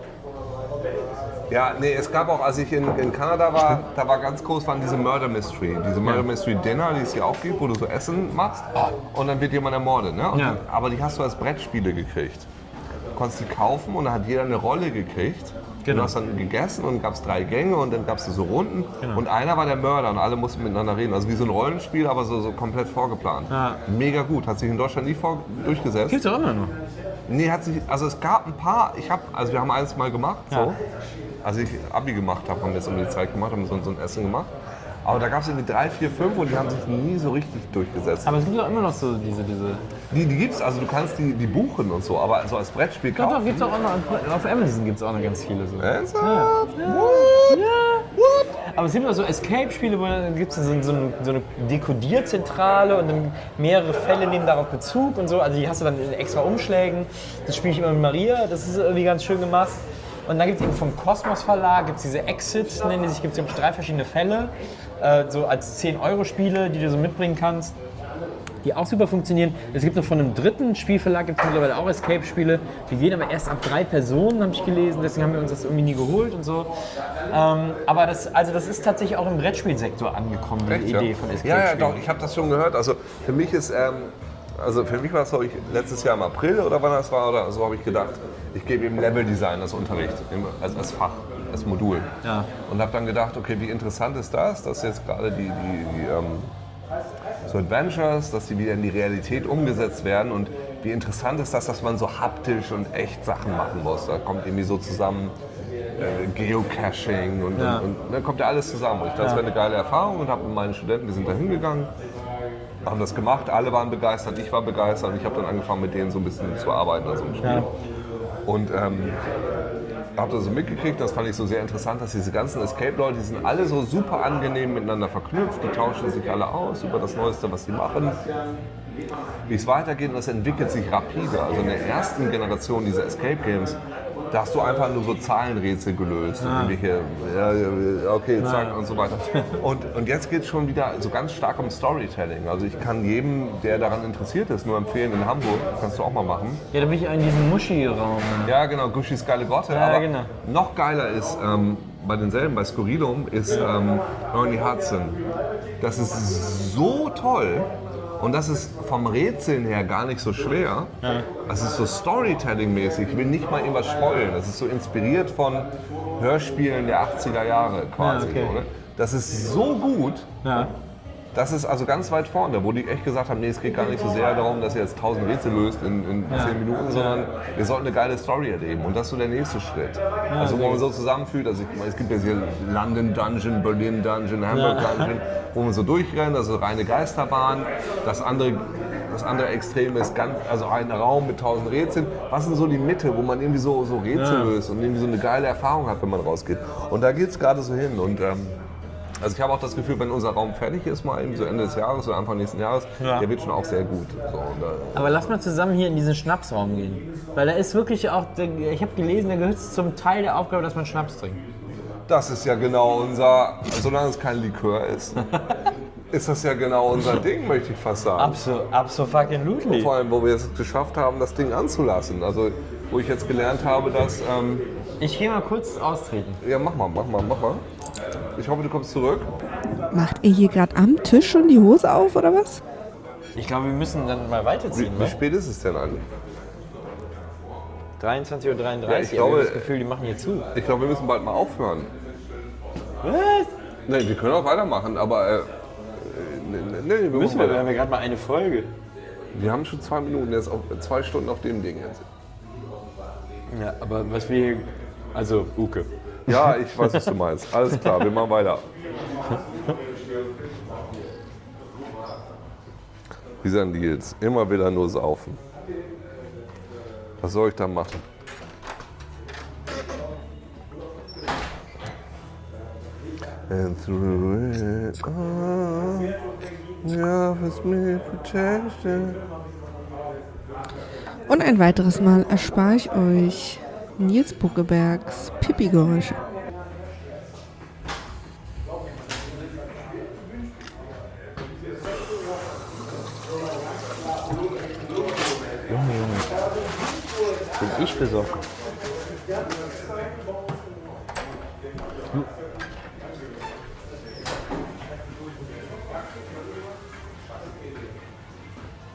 [SPEAKER 3] Ja, nee, es gab auch, als ich in, in Kanada war, da war ganz groß, waren diese Murder Mystery. Diese Murder Mystery Dinner, die es hier auch gibt, wo du so Essen machst und dann wird jemand ermordet. Ne? Und,
[SPEAKER 4] ja.
[SPEAKER 3] Aber die hast du als Brettspiele gekriegt. Du konntest die kaufen und dann hat jeder eine Rolle gekriegt.
[SPEAKER 4] Genau.
[SPEAKER 3] Du hast dann gegessen und gab es drei Gänge und dann gab es so Runden.
[SPEAKER 4] Genau.
[SPEAKER 3] Und einer war der Mörder und alle mussten miteinander reden. Also wie so ein Rollenspiel, aber so, so komplett vorgeplant.
[SPEAKER 4] Ja.
[SPEAKER 3] Mega gut. Hat sich in Deutschland nie vor, durchgesetzt.
[SPEAKER 4] Gibt's auch immer noch.
[SPEAKER 3] Nee, hat sich, also es gab ein paar, ich habe, also wir haben eins mal gemacht,
[SPEAKER 4] Ja.
[SPEAKER 3] so. Als ich Abi gemacht habe, haben wir es um die Zeit gemacht, haben so, so ein Essen gemacht. Aber da gab es irgendwie drei, vier, fünf und die haben sich nie so richtig durchgesetzt.
[SPEAKER 4] Aber es gibt auch immer noch so diese, diese.
[SPEAKER 3] Die, die gibt's, also du kannst die, die buchen und so, aber so als Brettspiel
[SPEAKER 4] Doch, doch,
[SPEAKER 3] kaufen.
[SPEAKER 4] gibt's auch noch. Auf Amazon gibt's auch noch ganz viele so.
[SPEAKER 3] Ernsthaft?
[SPEAKER 4] Ja. Aber es gibt auch so Escape-Spiele, wo dann gibt es so, so, eine- so eine Dekodierzentrale und dann mehrere Fälle nehmen darauf Bezug und so. Also die hast du dann in extra Umschlägen. Das spiele ich immer mit Maria, das ist irgendwie ganz schön gemacht. Und dann gibt es eben vom Kosmos Verlag gibt's diese Exit, nennen die sich, gibt es drei verschiedene Fälle, äh, so als zehn Euro Spiele, die du so mitbringen kannst, die auch super funktionieren. Es gibt noch von einem dritten Spielverlag gibt's mittlerweile auch Escape-Spiele, die gehen aber erst ab drei Personen, habe ich gelesen, deswegen haben wir uns das irgendwie nie geholt und so. Ähm, aber das, also das ist tatsächlich auch im Brettspielsektor angekommen, die
[SPEAKER 3] Echt,
[SPEAKER 4] Idee
[SPEAKER 3] ja?
[SPEAKER 4] von
[SPEAKER 3] Ja,
[SPEAKER 4] Escape-Spielen.
[SPEAKER 3] ja, doch, ich habe das schon gehört. Also für mich ist, ähm, also für mich war es so, ich, letztes Jahr im April oder wann das war oder so, habe ich gedacht, ich gebe eben Level-Design als Unterricht, im, als, als Fach, als Modul.
[SPEAKER 4] Ja.
[SPEAKER 3] Und habe dann gedacht, okay, wie interessant ist das, dass jetzt gerade die, die, die ähm, so Adventures, dass die wieder in die Realität umgesetzt werden und wie interessant ist das, dass man so haptisch und echt Sachen machen muss. Da kommt irgendwie so zusammen äh, Geocaching und,
[SPEAKER 4] Ja.
[SPEAKER 3] und, und dann kommt ja alles zusammen. Und ich dachte, das wäre eine geile Erfahrung und habe mit meinen Studenten, wir sind da hingegangen, haben das gemacht, alle waren begeistert, ich war begeistert und ich habe dann angefangen mit denen so ein bisschen zu arbeiten an so einem Spiel.
[SPEAKER 4] Ja.
[SPEAKER 3] Und ähm, habe das so mitgekriegt, das fand ich so sehr interessant, dass diese ganzen Escape-Leute, die sind alle so super angenehm miteinander verknüpft, die tauschen sich alle aus über das Neueste, was sie machen, wie es weitergeht und das entwickelt sich rapide. Also in der ersten Generation dieser Escape-Games, da hast du einfach nur so Zahlenrätsel gelöst. Und irgendwelche, ja, ja, okay, zack und so weiter. Und, und jetzt geht es schon wieder so ganz stark um Storytelling. Also ich kann jedem, der daran interessiert ist, nur empfehlen, in Hamburg, kannst du auch mal machen.
[SPEAKER 4] Ja, da bin ich in diesem Muschi-Raum.
[SPEAKER 3] Ja, genau, Guschis geile Grotte.
[SPEAKER 4] Ja,
[SPEAKER 3] aber
[SPEAKER 4] genau.
[SPEAKER 3] noch geiler ist, ähm, bei denselben, bei Skurrilum, ist ähm, Ernie Hudson. Das ist so toll und das ist vom Rätseln her gar nicht so schwer. Das ist so Storytelling-mäßig. Ich will nicht mal irgendwas spoilern. Das ist so inspiriert von Hörspielen der achtziger Jahre quasi.
[SPEAKER 4] Ja, okay.
[SPEAKER 3] So, ne? Das ist so gut.
[SPEAKER 4] Ja.
[SPEAKER 3] Das ist also ganz weit vorne, wo die echt gesagt haben, nee, es geht gar nicht so sehr darum, dass ihr jetzt tausend Rätsel löst in, in zehn Minuten, sondern ihr sollt eine geile Story erleben. Und das ist so der nächste Schritt. Also wo man so zusammenfühlt, also ich meine, es gibt ja hier London Dungeon, Berlin Dungeon, Hamburg Dungeon, wo man so durchrennt, also reine Geisterbahn. Das andere, das andere Extrem ist ganz, also ein Raum mit tausend Rätseln. Was ist so die Mitte, wo man irgendwie so, so Rätsel
[SPEAKER 4] Ja.
[SPEAKER 3] löst und irgendwie so eine geile Erfahrung hat, wenn man rausgeht. Und da geht es gerade so hin. Und, ähm, also ich habe auch das Gefühl, wenn unser Raum fertig ist, mal eben so Ende des Jahres oder Anfang nächsten Jahres,
[SPEAKER 4] Ja.
[SPEAKER 3] der wird schon auch sehr gut. So, und, äh,
[SPEAKER 4] Aber lass mal zusammen hier in diesen Schnapsraum gehen. Weil da ist wirklich auch, ich habe gelesen, da gehört es zum Teil der Aufgabe, dass man Schnaps trinkt.
[SPEAKER 3] das ist ja genau unser, solange es kein Likör ist, ist das ja genau unser Ding, möchte ich fast sagen.
[SPEAKER 4] Absolut, absolut fucking lootly.
[SPEAKER 3] Vor allem, wo wir es geschafft haben, das Ding anzulassen. Also wo ich jetzt gelernt habe, dass, ähm,
[SPEAKER 4] Ich gehe mal kurz austreten.
[SPEAKER 3] ja mach mal, mach mal, mach mal. Ich hoffe, du kommst zurück.
[SPEAKER 1] Macht ihr hier gerade am Tisch schon die Hose auf oder was?
[SPEAKER 4] Ich glaube, wir müssen dann mal
[SPEAKER 3] Wie,
[SPEAKER 4] weiterziehen.
[SPEAKER 3] wie
[SPEAKER 4] wa?
[SPEAKER 3] spät ist es denn eigentlich?
[SPEAKER 4] dreiundzwanzig Uhr dreiunddreißig,
[SPEAKER 3] Ja, ich
[SPEAKER 4] aber ich habe
[SPEAKER 3] glaube-
[SPEAKER 4] das Gefühl, die machen hier zu.
[SPEAKER 3] Ich glaube, wir müssen bald mal aufhören.
[SPEAKER 4] Was?
[SPEAKER 3] Nein, wir können auch weitermachen, aber äh, äh, nee, nee, wir müssen
[SPEAKER 4] Müssen wir, wir
[SPEAKER 3] weiter.
[SPEAKER 4] haben ja gerade mal eine Folge.
[SPEAKER 3] Wir haben schon zwei Minuten, jetzt auf, zwei Stunden auf dem Ding jetzt.
[SPEAKER 4] Ja, aber was wir hier, also Uke.
[SPEAKER 3] Ja, ich weiß, was du meinst. Alles klar, wir machen weiter. Dieser Nils, immer will er nur saufen. Was soll ich da machen? And through it all, he offers me protection.
[SPEAKER 1] Und ein weiteres Mal erspare ich euch Nils Buckebergs Pipi-Geräusche.
[SPEAKER 4] Junge, Junge. Bin ich besoffen.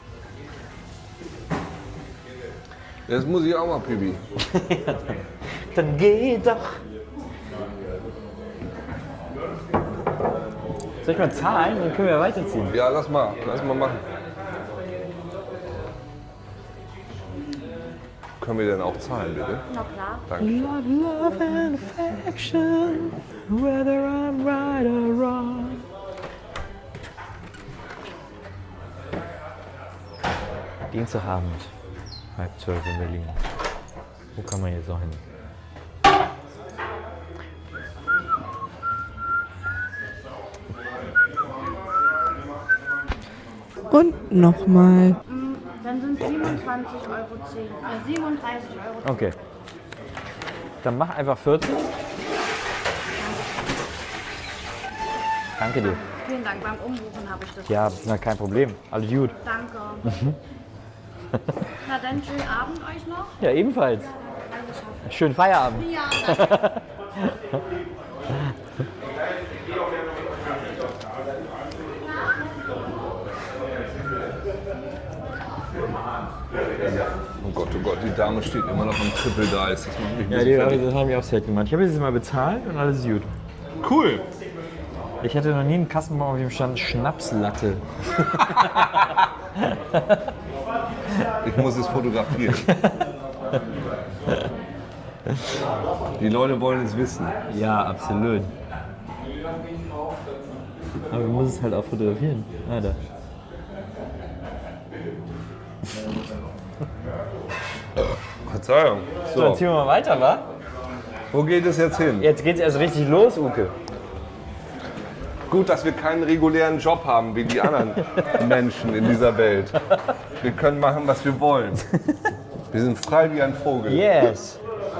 [SPEAKER 3] Jetzt muss ich auch mal Pipi.
[SPEAKER 4] dann geh doch. Soll ich mal zahlen? Dann können wir weiterziehen.
[SPEAKER 3] Ja, lass mal, lass mal machen. Können wir denn auch zahlen, bitte?
[SPEAKER 5] Na klar.
[SPEAKER 3] Danke.
[SPEAKER 4] Love and affection, whether I'm right or wrong. Dienstagabend, halb zwölf in Berlin. Wo kann man jetzt noch hin?
[SPEAKER 1] Und nochmal.
[SPEAKER 5] Dann sind siebenundzwanzig Euro zehn. Äh, siebenunddreißig Euro.
[SPEAKER 4] Okay. Dann mach einfach vierzig. Danke dir.
[SPEAKER 5] Vielen Dank. Beim Umbuchen habe ich das.
[SPEAKER 4] Ja, na kein Problem. Alles gut.
[SPEAKER 5] Danke. Na dann schönen Abend euch noch.
[SPEAKER 4] Ja, ebenfalls. Schönen Feierabend.
[SPEAKER 5] Ja, danke.
[SPEAKER 3] Oh Gott, oh Gott, die Dame steht immer noch am Triple Dice. Das macht mich ein
[SPEAKER 4] Ja,
[SPEAKER 3] bisschen
[SPEAKER 4] die,
[SPEAKER 3] fertig.
[SPEAKER 4] das haben wir auch selbst gemacht. Ich habe jetzt mal bezahlt und alles gut.
[SPEAKER 3] Cool.
[SPEAKER 4] Ich hatte noch nie einen Kassenbon, auf dem stand Schnapslatte.
[SPEAKER 3] Ich muss es fotografieren. Die Leute wollen es wissen.
[SPEAKER 4] Ja, absolut. Aber wir müssen es halt auch fotografieren. Alter.
[SPEAKER 3] Verzeihung.
[SPEAKER 4] So, dann
[SPEAKER 3] So,
[SPEAKER 4] ziehen wir mal weiter, wa?
[SPEAKER 3] wo geht es jetzt hin?
[SPEAKER 4] Jetzt geht's erst richtig los, Uke.
[SPEAKER 3] Gut, dass wir keinen regulären Job haben wie die anderen Menschen in dieser Welt. Wir können machen, was wir wollen. Wir sind frei wie ein Vogel.
[SPEAKER 4] Yes.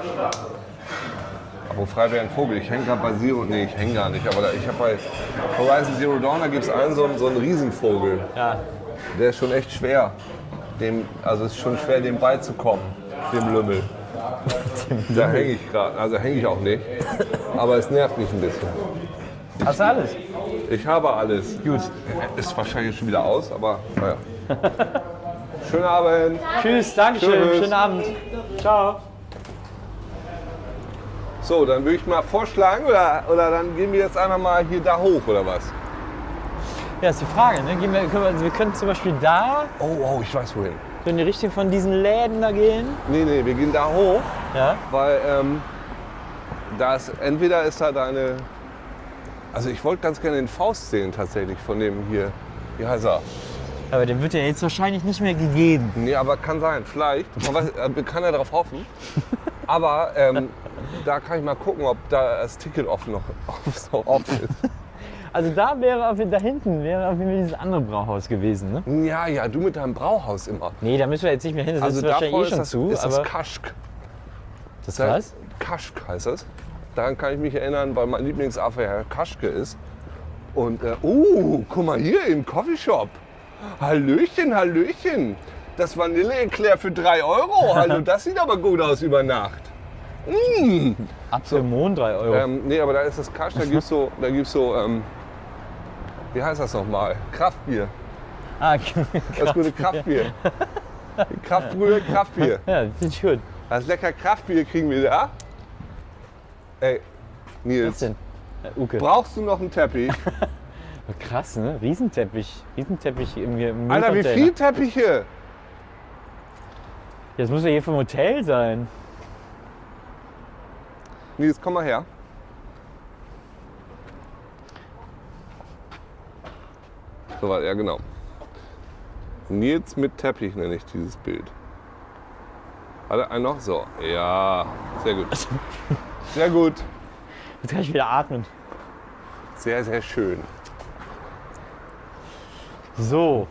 [SPEAKER 3] Aber frei wie ein Vogel. Ich hänge gerade bei Zero. Nee, ich hänge gar nicht. Aber da, ich habe bei Horizon Zero Dawn, da gibt es einen so, einen so einen Riesenvogel.
[SPEAKER 4] Ja.
[SPEAKER 3] Der ist schon echt schwer. Dem, also es ist schon schwer, dem beizukommen, dem Lümmel. Da hänge ich gerade. Also hänge ich auch nicht. Aber es nervt mich ein bisschen.
[SPEAKER 4] Hast du alles?
[SPEAKER 3] Ich habe alles.
[SPEAKER 4] Gut.
[SPEAKER 3] Ist wahrscheinlich schon wieder aus, aber naja. Schönen Abend.
[SPEAKER 4] Tschüss, Dankeschön.
[SPEAKER 3] Tschüss.
[SPEAKER 4] Schönen Abend. Ciao.
[SPEAKER 3] So, dann würde ich mal vorschlagen, oder, oder dann gehen wir jetzt einfach mal hier da hoch, oder was?
[SPEAKER 4] Ja, ist die Frage. Ne? Gehen wir, können wir, also wir können zum Beispiel da
[SPEAKER 3] Oh, oh, ich weiß wohin.
[SPEAKER 4] so in die Richtung von diesen Läden da gehen.
[SPEAKER 3] Nee, nee, wir gehen da hoch,
[SPEAKER 4] Ja.
[SPEAKER 3] weil ähm, da ist, entweder ist da deine, also ich wollte ganz gerne den Faust sehen tatsächlich von dem hier, wie heißt er?
[SPEAKER 4] Aber den wird ja jetzt wahrscheinlich nicht mehr gegeben.
[SPEAKER 3] Nee, aber kann sein, vielleicht, man weiß, äh, kann ja darauf hoffen, aber ähm, da kann ich mal gucken, ob da das Ticket offen noch noch offen ist.
[SPEAKER 4] Also da wäre auf, da hinten wäre auf jeden Fall dieses andere Brauhaus gewesen, ne?
[SPEAKER 3] Ja, ja, du mit deinem Brauhaus immer.
[SPEAKER 4] Nee, da müssen wir jetzt nicht mehr hin, das
[SPEAKER 3] Also
[SPEAKER 4] ist wahrscheinlich
[SPEAKER 3] davor
[SPEAKER 4] eh
[SPEAKER 3] ist
[SPEAKER 4] schon
[SPEAKER 3] das,
[SPEAKER 4] zu.
[SPEAKER 3] ist
[SPEAKER 4] aber
[SPEAKER 3] das Kaschk.
[SPEAKER 4] das was?
[SPEAKER 3] Kaschk heißt das. Daran kann ich mich erinnern, weil mein Lieblingsaffe Herr Kaschke ist. Und, äh, oh, guck mal hier im Coffeeshop. Hallöchen, Hallöchen. Das Vanille-Eclair für drei Euro. Hallo, das sieht aber gut aus über Nacht. Mm.
[SPEAKER 4] Apfelmon drei Euro.
[SPEAKER 3] Ähm, nee, aber da ist das Kasch, da gibt's so, da gibt's so, ähm, wie heißt das nochmal? Kraftbier.
[SPEAKER 4] Ah,
[SPEAKER 3] Das gute Kraftbier. Kraftbrühe, Kraftbier.
[SPEAKER 4] ja, das ist gut.
[SPEAKER 3] Das lecker Kraftbier kriegen wir da. Ey,
[SPEAKER 4] Was
[SPEAKER 3] Nils,
[SPEAKER 4] denn? Äh, Uke.
[SPEAKER 3] brauchst du noch einen Teppich?
[SPEAKER 4] Krass, ne? Riesenteppich. Riesenteppich im, im
[SPEAKER 3] Alter, wie
[SPEAKER 4] Müllcontainer.
[SPEAKER 3] viele Teppiche?
[SPEAKER 4] Das muss ja hier vom Hotel sein.
[SPEAKER 3] Nils, komm mal her. So weit, ja genau. Nils mit Teppich nenne ich dieses Bild. Warte, ein noch so. Ja, sehr gut. Sehr gut.
[SPEAKER 4] Jetzt kann ich wieder atmen.
[SPEAKER 3] Sehr, sehr schön.
[SPEAKER 4] So.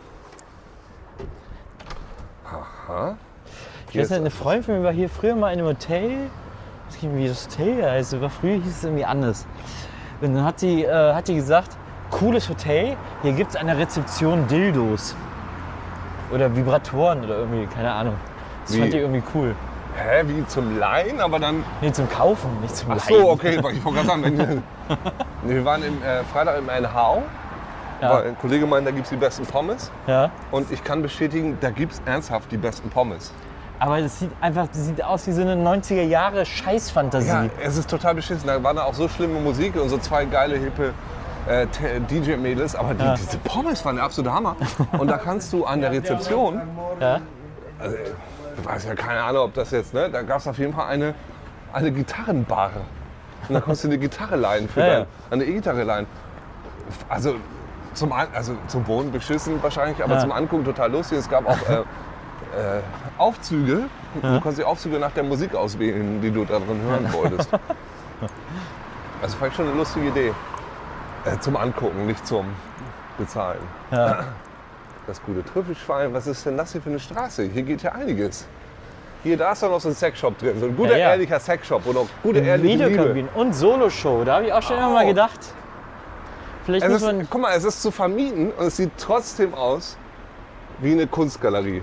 [SPEAKER 3] Aha.
[SPEAKER 4] Ich weiß nicht, eine Freundin von mir war hier früher mal in einem Hotel. Ich weiß nicht, wie das Hotel heißt. Aber früher hieß es irgendwie anders. Und dann hat die, äh, hat die gesagt, cooles Hotel, hier gibt es an der Rezeption Dildos. Oder Vibratoren oder irgendwie, keine Ahnung. Das
[SPEAKER 3] Wie?
[SPEAKER 4] fand ich irgendwie cool.
[SPEAKER 3] Hä, wie zum Leihen, aber dann.
[SPEAKER 4] Nee, zum Kaufen, nicht zum
[SPEAKER 3] Ach
[SPEAKER 4] Leihen.
[SPEAKER 3] so, okay, weil ich wollte gerade sagen, wenn, nee, wir waren im, äh, Freitag im N H.
[SPEAKER 4] Ja.
[SPEAKER 3] Weil ein Kollege meint, da gibt es die besten Pommes.
[SPEAKER 4] Ja.
[SPEAKER 3] Und ich kann bestätigen, da gibt es ernsthaft die besten Pommes.
[SPEAKER 4] Aber das sieht einfach das sieht aus wie so eine neunziger Jahre Scheißfantasie.
[SPEAKER 3] Ja, es ist total beschissen. Da war da auch so schlimme Musik und so zwei geile, hippe äh, D J-Mädels. Aber die,
[SPEAKER 4] Ja.
[SPEAKER 3] diese Pommes waren der absolute Hammer. Und da kannst du an der Rezeption,
[SPEAKER 4] Ja?
[SPEAKER 3] also, ich weiß ja keine Ahnung, ob das jetzt, ne? Da gab es auf jeden Fall eine, eine Gitarrenbar. Und da konntest du eine Gitarre leihen für
[SPEAKER 4] Ja,
[SPEAKER 3] dein,
[SPEAKER 4] ja.
[SPEAKER 3] eine E-Gitarre leihen. Also zum, An also zum Wohnen beschissen wahrscheinlich, aber
[SPEAKER 4] Ja.
[SPEAKER 3] zum Angucken total lustig. Es gab auch äh, äh, Aufzüge. Du konntest die Aufzüge nach der Musik auswählen, die du da drin hören wolltest. Also fand ich schon eine lustige Idee. Äh, zum Angucken, nicht zum Bezahlen.
[SPEAKER 4] Ja.
[SPEAKER 3] Das gute Trüffelschwein, was ist denn das hier für eine Straße? Hier geht ja einiges. Hier, da ist doch noch so ein Sexshop drin. So ein guter,
[SPEAKER 4] Ja, ja.
[SPEAKER 3] ehrlicher Sexshop, wo noch gute, ehrliche Liebe.
[SPEAKER 4] Videokabinen und Soloshow, da habe ich auch schon immer
[SPEAKER 3] Oh.
[SPEAKER 4] mal gedacht. Vielleicht
[SPEAKER 3] Es
[SPEAKER 4] muss
[SPEAKER 3] ist,
[SPEAKER 4] man.
[SPEAKER 3] guck mal, es ist zu vermieten und es sieht trotzdem aus wie eine Kunstgalerie.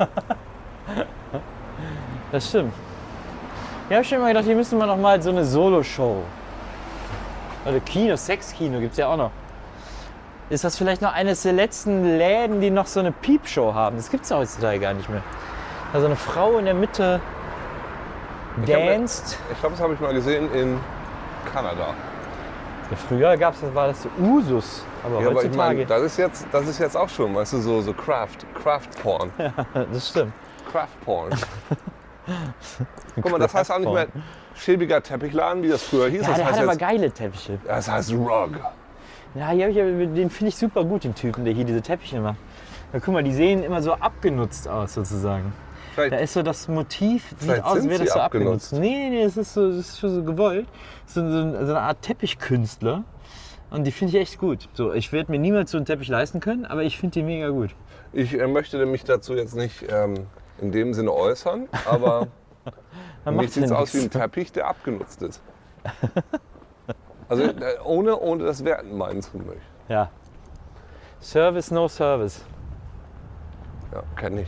[SPEAKER 4] Das stimmt. Ich habe schon immer gedacht, hier müsste man noch mal so eine Soloshow. Oder Kino, Sexkino gibt es ja auch noch. Ist das vielleicht noch eines der letzten Läden, die noch so eine Piepshow haben? Das gibt es heutzutage gar nicht mehr. Also eine Frau in der Mitte
[SPEAKER 3] Ich hab-
[SPEAKER 4] danced.
[SPEAKER 3] Ich glaube, das habe ich mal gesehen in Kanada.
[SPEAKER 4] Ja, früher gab's das, war das so Usus. Aber
[SPEAKER 3] Ja, aber ich
[SPEAKER 4] heutzutage.
[SPEAKER 3] meine, das ist jetzt, das ist jetzt auch schon, weißt du, so, so Craft, Craft Porn.
[SPEAKER 4] das stimmt.
[SPEAKER 3] Craft Porn. Guck mal, das heißt auch nicht mehr schäbiger Teppichladen, wie das früher hieß.
[SPEAKER 4] Ja,
[SPEAKER 3] das
[SPEAKER 4] der
[SPEAKER 3] heißt
[SPEAKER 4] hat aber
[SPEAKER 3] jetzt,
[SPEAKER 4] geile Teppiche.
[SPEAKER 3] das heißt Rug.
[SPEAKER 4] Ja, hier hab ich, aber- den finde ich super gut, den Typen, der hier diese Teppiche macht. Ja, guck mal, die sehen immer so abgenutzt aus, sozusagen. Da
[SPEAKER 3] Vielleicht,
[SPEAKER 4] ist so das Motiv, sieht
[SPEAKER 3] Vielleicht
[SPEAKER 4] aus, als
[SPEAKER 3] sind
[SPEAKER 4] wäre das
[SPEAKER 3] sie
[SPEAKER 4] so
[SPEAKER 3] abgenutzt.
[SPEAKER 4] abgenutzt. Nee, nee, es ist, so, es ist schon so gewollt. Es ist so, so eine Art Teppichkünstler. Und die finde ich echt gut. So, ich werde mir niemals so einen Teppich leisten können, aber ich finde die mega gut.
[SPEAKER 3] ich äh, möchte mich dazu jetzt nicht ähm, in dem Sinne äußern, aber
[SPEAKER 4] Dann
[SPEAKER 3] für mich
[SPEAKER 4] macht's
[SPEAKER 3] sieht es
[SPEAKER 4] ja
[SPEAKER 3] aus wie ein
[SPEAKER 4] nichts.
[SPEAKER 3] Teppich, der abgenutzt ist. Also äh, ohne, ohne das Werten meinen zu möchten.
[SPEAKER 4] Ja. Service, no service.
[SPEAKER 3] Ja, kenne ich.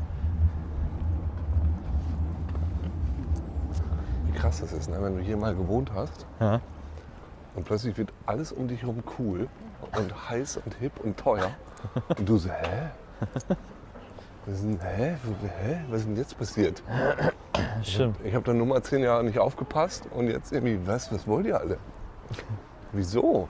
[SPEAKER 3] Wie krass das ist, ne? Wenn du hier mal gewohnt hast
[SPEAKER 4] Ja.
[SPEAKER 3] und plötzlich wird alles um dich herum cool und heiß und hip und teuer. Und du so, hä? Was ist denn, hä? hä? Was ist denn jetzt passiert?
[SPEAKER 4] Stimmt.
[SPEAKER 3] Ich habe da nur mal zehn Jahre nicht aufgepasst und jetzt irgendwie, was, was wollt ihr alle? Wieso?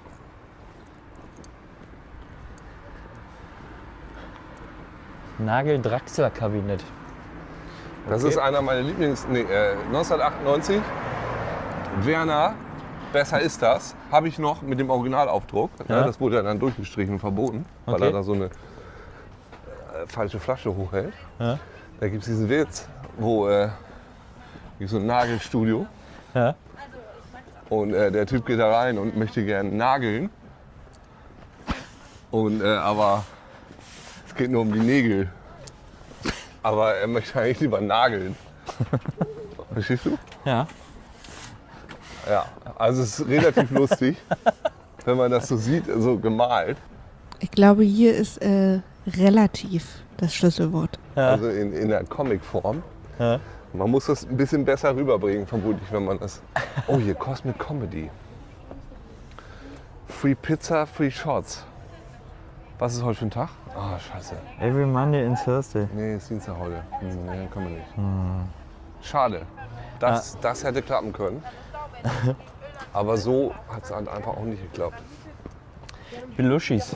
[SPEAKER 4] Nagel-Draxler-Kabinett.
[SPEAKER 3] Das
[SPEAKER 4] Okay.
[SPEAKER 3] ist einer meiner Lieblings... Nee, äh, neunzehnhundertachtundneunzig, Werner, besser ist das, habe ich noch mit dem Originalaufdruck.
[SPEAKER 4] Ja.
[SPEAKER 3] Ne, das wurde ja dann durchgestrichen und verboten, weil
[SPEAKER 4] Okay.
[SPEAKER 3] er da so eine äh, falsche Flasche hochhält.
[SPEAKER 4] Ja.
[SPEAKER 3] Da gibt es diesen Witz, wo äh, gibt so ein Nagelstudio
[SPEAKER 4] Ja.
[SPEAKER 3] und äh, der Typ geht da rein und möchte gerne nageln. Und, äh, aber es geht nur um die Nägel. Aber er möchte eigentlich lieber nageln. Verstehst du?
[SPEAKER 4] Ja.
[SPEAKER 3] Ja, also es ist relativ lustig, wenn man das so sieht, so gemalt.
[SPEAKER 1] Ich glaube, hier ist äh, relativ das Schlüsselwort.
[SPEAKER 4] Ja.
[SPEAKER 3] Also in, in der Comicform.
[SPEAKER 4] Ja.
[SPEAKER 3] Man muss das ein bisschen besser rüberbringen, vermutlich, wenn man das... Oh, hier, Cosmic Comedy. Free Pizza, Free Shots. Was ist heute für ein Tag? Ah, scheiße.
[SPEAKER 4] Every Monday and Thursday.
[SPEAKER 3] Nee, ist Dienstag heute. Hm, nee, können wir nicht. Schade. Das, das hätte klappen können. Aber so hat es halt einfach auch nicht geklappt.
[SPEAKER 4] Belushis.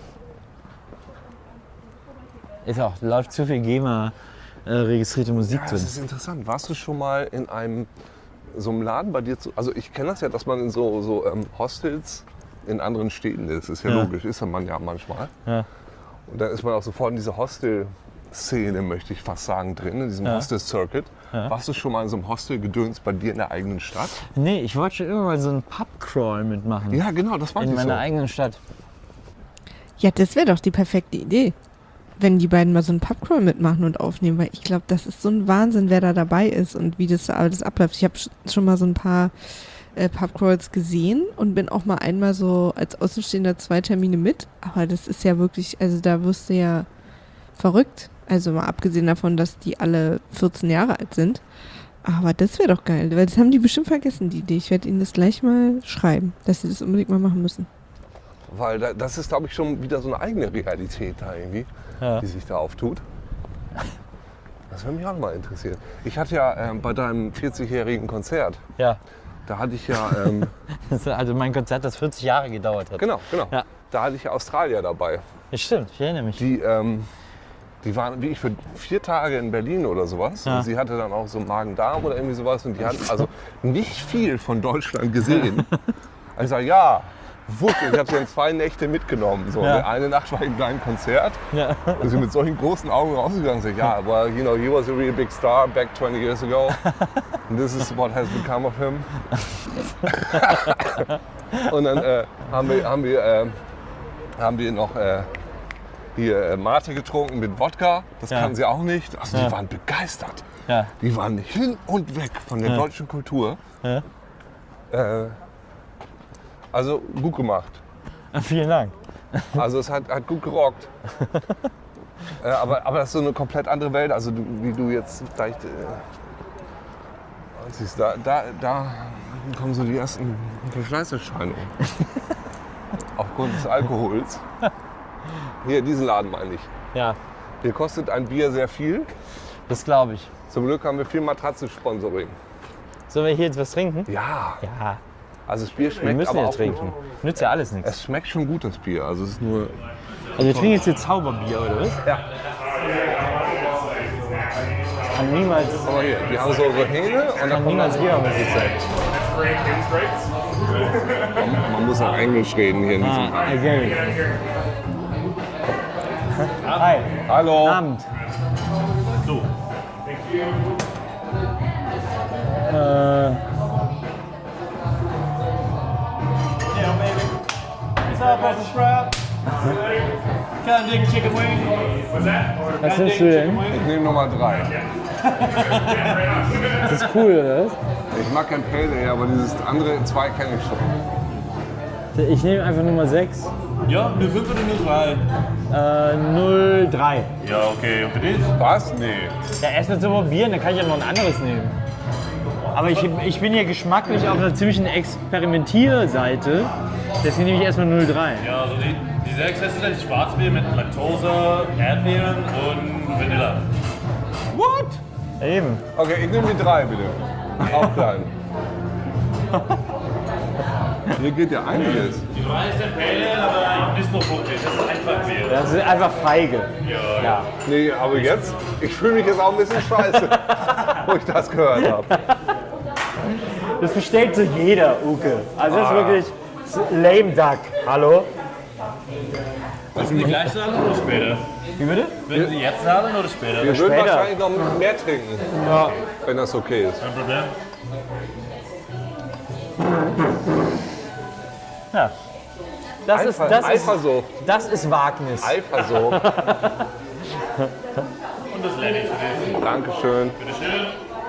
[SPEAKER 4] Ist auch, läuft zu viel GEMA-registrierte Musik
[SPEAKER 3] Ja,
[SPEAKER 4] drin.
[SPEAKER 3] das ist interessant. Warst du schon mal in einem so einem Laden bei dir zu? Also ich kenne das ja, dass man in so, so ähm, Hostels in anderen Städten ist. Ist ja,
[SPEAKER 4] Ja.
[SPEAKER 3] logisch, ist ja man ja manchmal.
[SPEAKER 4] Ja.
[SPEAKER 3] Und dann ist man auch sofort in dieser Hostel-Szene, möchte ich fast sagen, drin, in diesem
[SPEAKER 4] Ja.
[SPEAKER 3] Hostel-Circuit.
[SPEAKER 4] Ja.
[SPEAKER 3] Warst du schon mal in so einem Hostel-Gedöns bei dir in der eigenen Stadt?
[SPEAKER 4] Nee, ich wollte schon immer mal so einen Pub-Crawl mitmachen.
[SPEAKER 3] Ja, genau, das war
[SPEAKER 4] in
[SPEAKER 3] ich
[SPEAKER 4] meiner
[SPEAKER 3] so.
[SPEAKER 4] eigenen Stadt.
[SPEAKER 1] Ja, das wäre doch die perfekte Idee, wenn die beiden mal so einen Pubcrawl mitmachen und aufnehmen, weil ich glaube, das ist so ein Wahnsinn, wer da dabei ist und wie das alles abläuft. Ich habe schon mal so ein paar äh, Pubcrawls gesehen und bin auch mal einmal so als Außenstehender zwei Termine mit, aber das ist ja wirklich, also da wirst du ja verrückt. Also mal abgesehen davon, dass die alle vierzehn Jahre alt sind. Aber das wäre doch geil, weil das haben die bestimmt vergessen, die Idee. Ich werde ihnen das gleich mal schreiben, dass sie das unbedingt mal machen müssen.
[SPEAKER 3] Weil da, das ist, glaube ich, schon wieder so eine eigene Realität da irgendwie,
[SPEAKER 4] Ja.
[SPEAKER 3] die sich da auftut. Das würde mich auch mal interessieren. Ich hatte ja ähm, bei deinem vierzigjährigen Konzert,
[SPEAKER 4] Ja.
[SPEAKER 3] da hatte ich ja, ähm,
[SPEAKER 4] Das ist also mein Konzert, das vierzig Jahre gedauert hat.
[SPEAKER 3] genau, genau,
[SPEAKER 4] Ja.
[SPEAKER 3] da hatte ich ja Australier dabei.
[SPEAKER 4] Ja, stimmt, ich erinnere mich.
[SPEAKER 3] Die, ähm, die waren wie ich für vier Tage in Berlin oder sowas.
[SPEAKER 4] Ja.
[SPEAKER 3] Und sie hatte dann auch so Magen-Darm oder irgendwie sowas. Und die hat also nicht viel von Deutschland gesehen. Also ich sage, ja, wupp, ich habe sie dann zwei Nächte mitgenommen. So.
[SPEAKER 4] Ja.
[SPEAKER 3] Eine Nacht war ich in deinem Konzert.
[SPEAKER 4] Ja.
[SPEAKER 3] Und sie mit solchen großen Augen rausgegangen und sagt, ja, well, you know, he was a really big star back twenty years ago. And this is what has become of him. Und dann äh, haben wir, haben wir, äh, haben wir noch äh, hier äh, Mate getrunken mit Wodka. Das
[SPEAKER 4] Ja.
[SPEAKER 3] kannten sie auch nicht. Also die
[SPEAKER 4] Ja.
[SPEAKER 3] waren begeistert.
[SPEAKER 4] Ja.
[SPEAKER 3] Die waren hin und weg von der
[SPEAKER 4] Ja.
[SPEAKER 3] deutschen Kultur.
[SPEAKER 4] Ja.
[SPEAKER 3] Äh, also gut gemacht.
[SPEAKER 4] Vielen Dank.
[SPEAKER 3] Also es hat, hat gut gerockt. äh, aber, aber das ist so eine komplett andere Welt. Also du, wie du jetzt vielleicht... Äh, siehst, da, da, da kommen so die ersten Verschleißerscheinungen. Aufgrund des Alkohols. Hier, diesen Laden meine ich.
[SPEAKER 4] Ja,
[SPEAKER 3] Hier kostet ein Bier sehr viel.
[SPEAKER 4] das glaube ich.
[SPEAKER 3] Zum Glück haben wir viel Matratze-Sponsoring.
[SPEAKER 4] Sollen wir hier jetzt was trinken?
[SPEAKER 3] Ja,
[SPEAKER 4] Ja,
[SPEAKER 3] also das Bier
[SPEAKER 4] wir
[SPEAKER 3] schmeckt
[SPEAKER 4] müssen
[SPEAKER 3] aber
[SPEAKER 4] ja
[SPEAKER 3] auch
[SPEAKER 4] trinken.
[SPEAKER 3] gut.
[SPEAKER 4] Nützt ja alles nichts.
[SPEAKER 3] Es schmeckt schon gut, das Bier. Also es ist nur...
[SPEAKER 4] Also wir trinken jetzt hier Zauberbier, oder was?
[SPEAKER 3] Ja.
[SPEAKER 4] Das kann niemals,
[SPEAKER 3] Aber hier, die haben so, so Hähne und dann
[SPEAKER 4] kann
[SPEAKER 3] kommt
[SPEAKER 4] niemals Biermusik sein.
[SPEAKER 3] man, man muss auch Englisch reden hier in diesem
[SPEAKER 4] Ah, I get it. Hi.
[SPEAKER 3] Hallo.
[SPEAKER 4] Abend. Äh, was nimmst du denn?
[SPEAKER 3] Ich nehme Nummer drei.
[SPEAKER 4] Das ist cool, oder was?
[SPEAKER 3] Ich mag kein Pale Ale, aber dieses andere zwei kenne ich schon.
[SPEAKER 4] Ich nehme einfach Nummer sechs.
[SPEAKER 6] Ja, eine fünf oder eine drei?
[SPEAKER 4] Äh, null drei.
[SPEAKER 6] Ja, okay. Und für dich?
[SPEAKER 3] Was? Nee.
[SPEAKER 4] Ja, erstmal zu probieren, dann kann ich ja noch ein anderes nehmen. Aber ich, ich bin hier geschmacklich auf einer ziemlichen Experimentierseite. Deswegen nehme ich erstmal null drei.
[SPEAKER 6] Ja, also die, die sechs ist halt Schwarzbier mit Laktose, Erdbeeren und Vanille.
[SPEAKER 4] What? Eben.
[SPEAKER 3] Okay, ich nehme die drei bitte. Auch klein. Hier geht ja einiges.
[SPEAKER 6] Die drei ist ein Pale Ale, aber nicht so fruchtig. Das ist einfach Bier.
[SPEAKER 4] Das ist einfach feige.
[SPEAKER 6] Ja,
[SPEAKER 4] Ja.
[SPEAKER 3] Nee, aber jetzt, ich fühle mich jetzt auch ein bisschen scheiße, wo ich das gehört habe.
[SPEAKER 4] Das bestellt so jeder, Uke. Also das ist
[SPEAKER 3] Ah.
[SPEAKER 4] wirklich lame duck. Hallo?
[SPEAKER 6] Müssen die gleich zahlen oder später?
[SPEAKER 4] Wie bitte?
[SPEAKER 6] Würden Sie jetzt zahlen oder später?
[SPEAKER 3] Wir würden
[SPEAKER 4] Später.
[SPEAKER 3] wahrscheinlich noch mehr trinken,
[SPEAKER 4] Ja.
[SPEAKER 3] wenn das okay ist.
[SPEAKER 6] Kein Problem.
[SPEAKER 4] ja. Das ist, das, ist,
[SPEAKER 3] Eifersucht.
[SPEAKER 4] das ist Wagnis.
[SPEAKER 3] Eifersucht.
[SPEAKER 6] Und das Lenny für dich.
[SPEAKER 3] Dankeschön.
[SPEAKER 6] Bitteschön.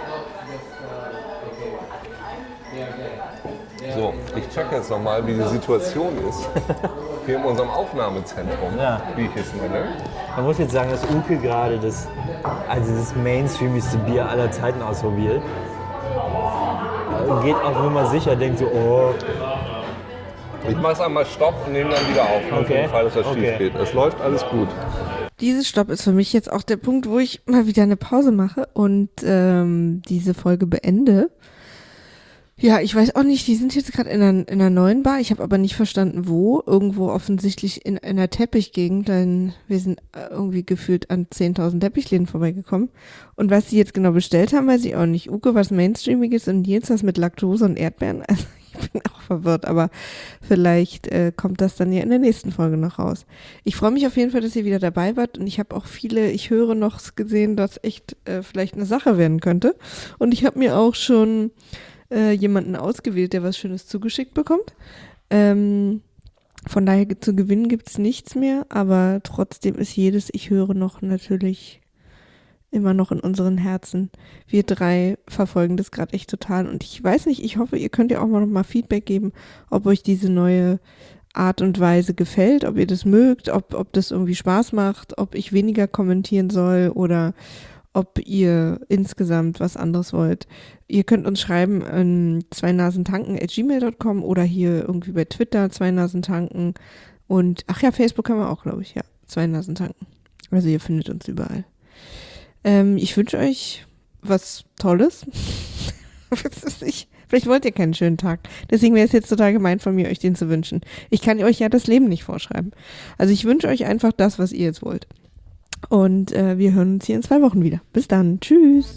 [SPEAKER 3] So, ich check jetzt nochmal, wie die Situation ist. Hier in unserem Aufnahmezentrum,
[SPEAKER 4] Ja.
[SPEAKER 3] wie ich es nenne.
[SPEAKER 4] Man muss jetzt sagen, dass Uke gerade das, also das mainstreamigste Bier aller Zeiten ausprobiert. Und geht auf Nummer sicher, denkt so, oh,
[SPEAKER 3] Ich mache einmal Stopp und nehme dann wieder auf, nur für
[SPEAKER 4] Okay.
[SPEAKER 3] den Fall, dass das
[SPEAKER 4] Okay.
[SPEAKER 3] schief geht. Es läuft alles gut.
[SPEAKER 1] Dieses Stopp ist für mich jetzt auch der Punkt, wo ich mal wieder eine Pause mache und ähm, diese Folge beende. Ja, ich weiß auch nicht, die sind jetzt gerade in einer, in einer neuen Bar. Ich habe aber nicht verstanden, wo. Irgendwo offensichtlich in, in einer Teppichgegend, denn wir sind äh, irgendwie gefühlt an zehntausend Teppichläden vorbeigekommen. Und was sie jetzt genau bestellt haben, weiß ich auch nicht. Uke was Mainstreamiges und Nils was mit Laktose und Erdbeeren. Also ich bin auch verwirrt, aber vielleicht äh, kommt das dann ja in der nächsten Folge noch raus. Ich freue mich auf jeden Fall, dass ihr wieder dabei wart und ich habe auch viele, ich höre noch gesehen, dass echt äh, vielleicht eine Sache werden könnte. Und ich habe mir auch schon äh, jemanden ausgewählt, der was Schönes zugeschickt bekommt. Ähm, von daher zu gewinnen gibt es nichts mehr, aber trotzdem ist jedes Ich höre noch natürlich immer noch in unseren Herzen. Wir drei verfolgen das gerade echt total und ich weiß nicht, ich hoffe, ihr könnt ja auch mal noch mal Feedback geben, ob euch diese neue Art und Weise gefällt, ob ihr das mögt, ob, ob das irgendwie Spaß macht, ob ich weniger kommentieren soll oder ob ihr insgesamt was anderes wollt. Ihr könnt uns schreiben an zweinasentanken at gmail dot com oder hier irgendwie bei Twitter zweinasentanken und ach ja, Facebook haben wir auch, glaube ich, ja, zweinasentanken. Also ihr findet uns überall. Ähm, ich wünsche euch was Tolles. ich, vielleicht wollt ihr keinen schönen Tag. Deswegen wäre es jetzt total gemein von mir, euch den zu wünschen. Ich kann euch ja das Leben nicht vorschreiben. Also ich wünsche euch einfach das, was ihr jetzt wollt. Und äh, wir hören uns hier in zwei Wochen wieder. Bis dann. Tschüss.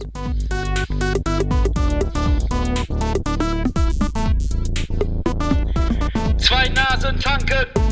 [SPEAKER 2] Zwei Nasen tanken.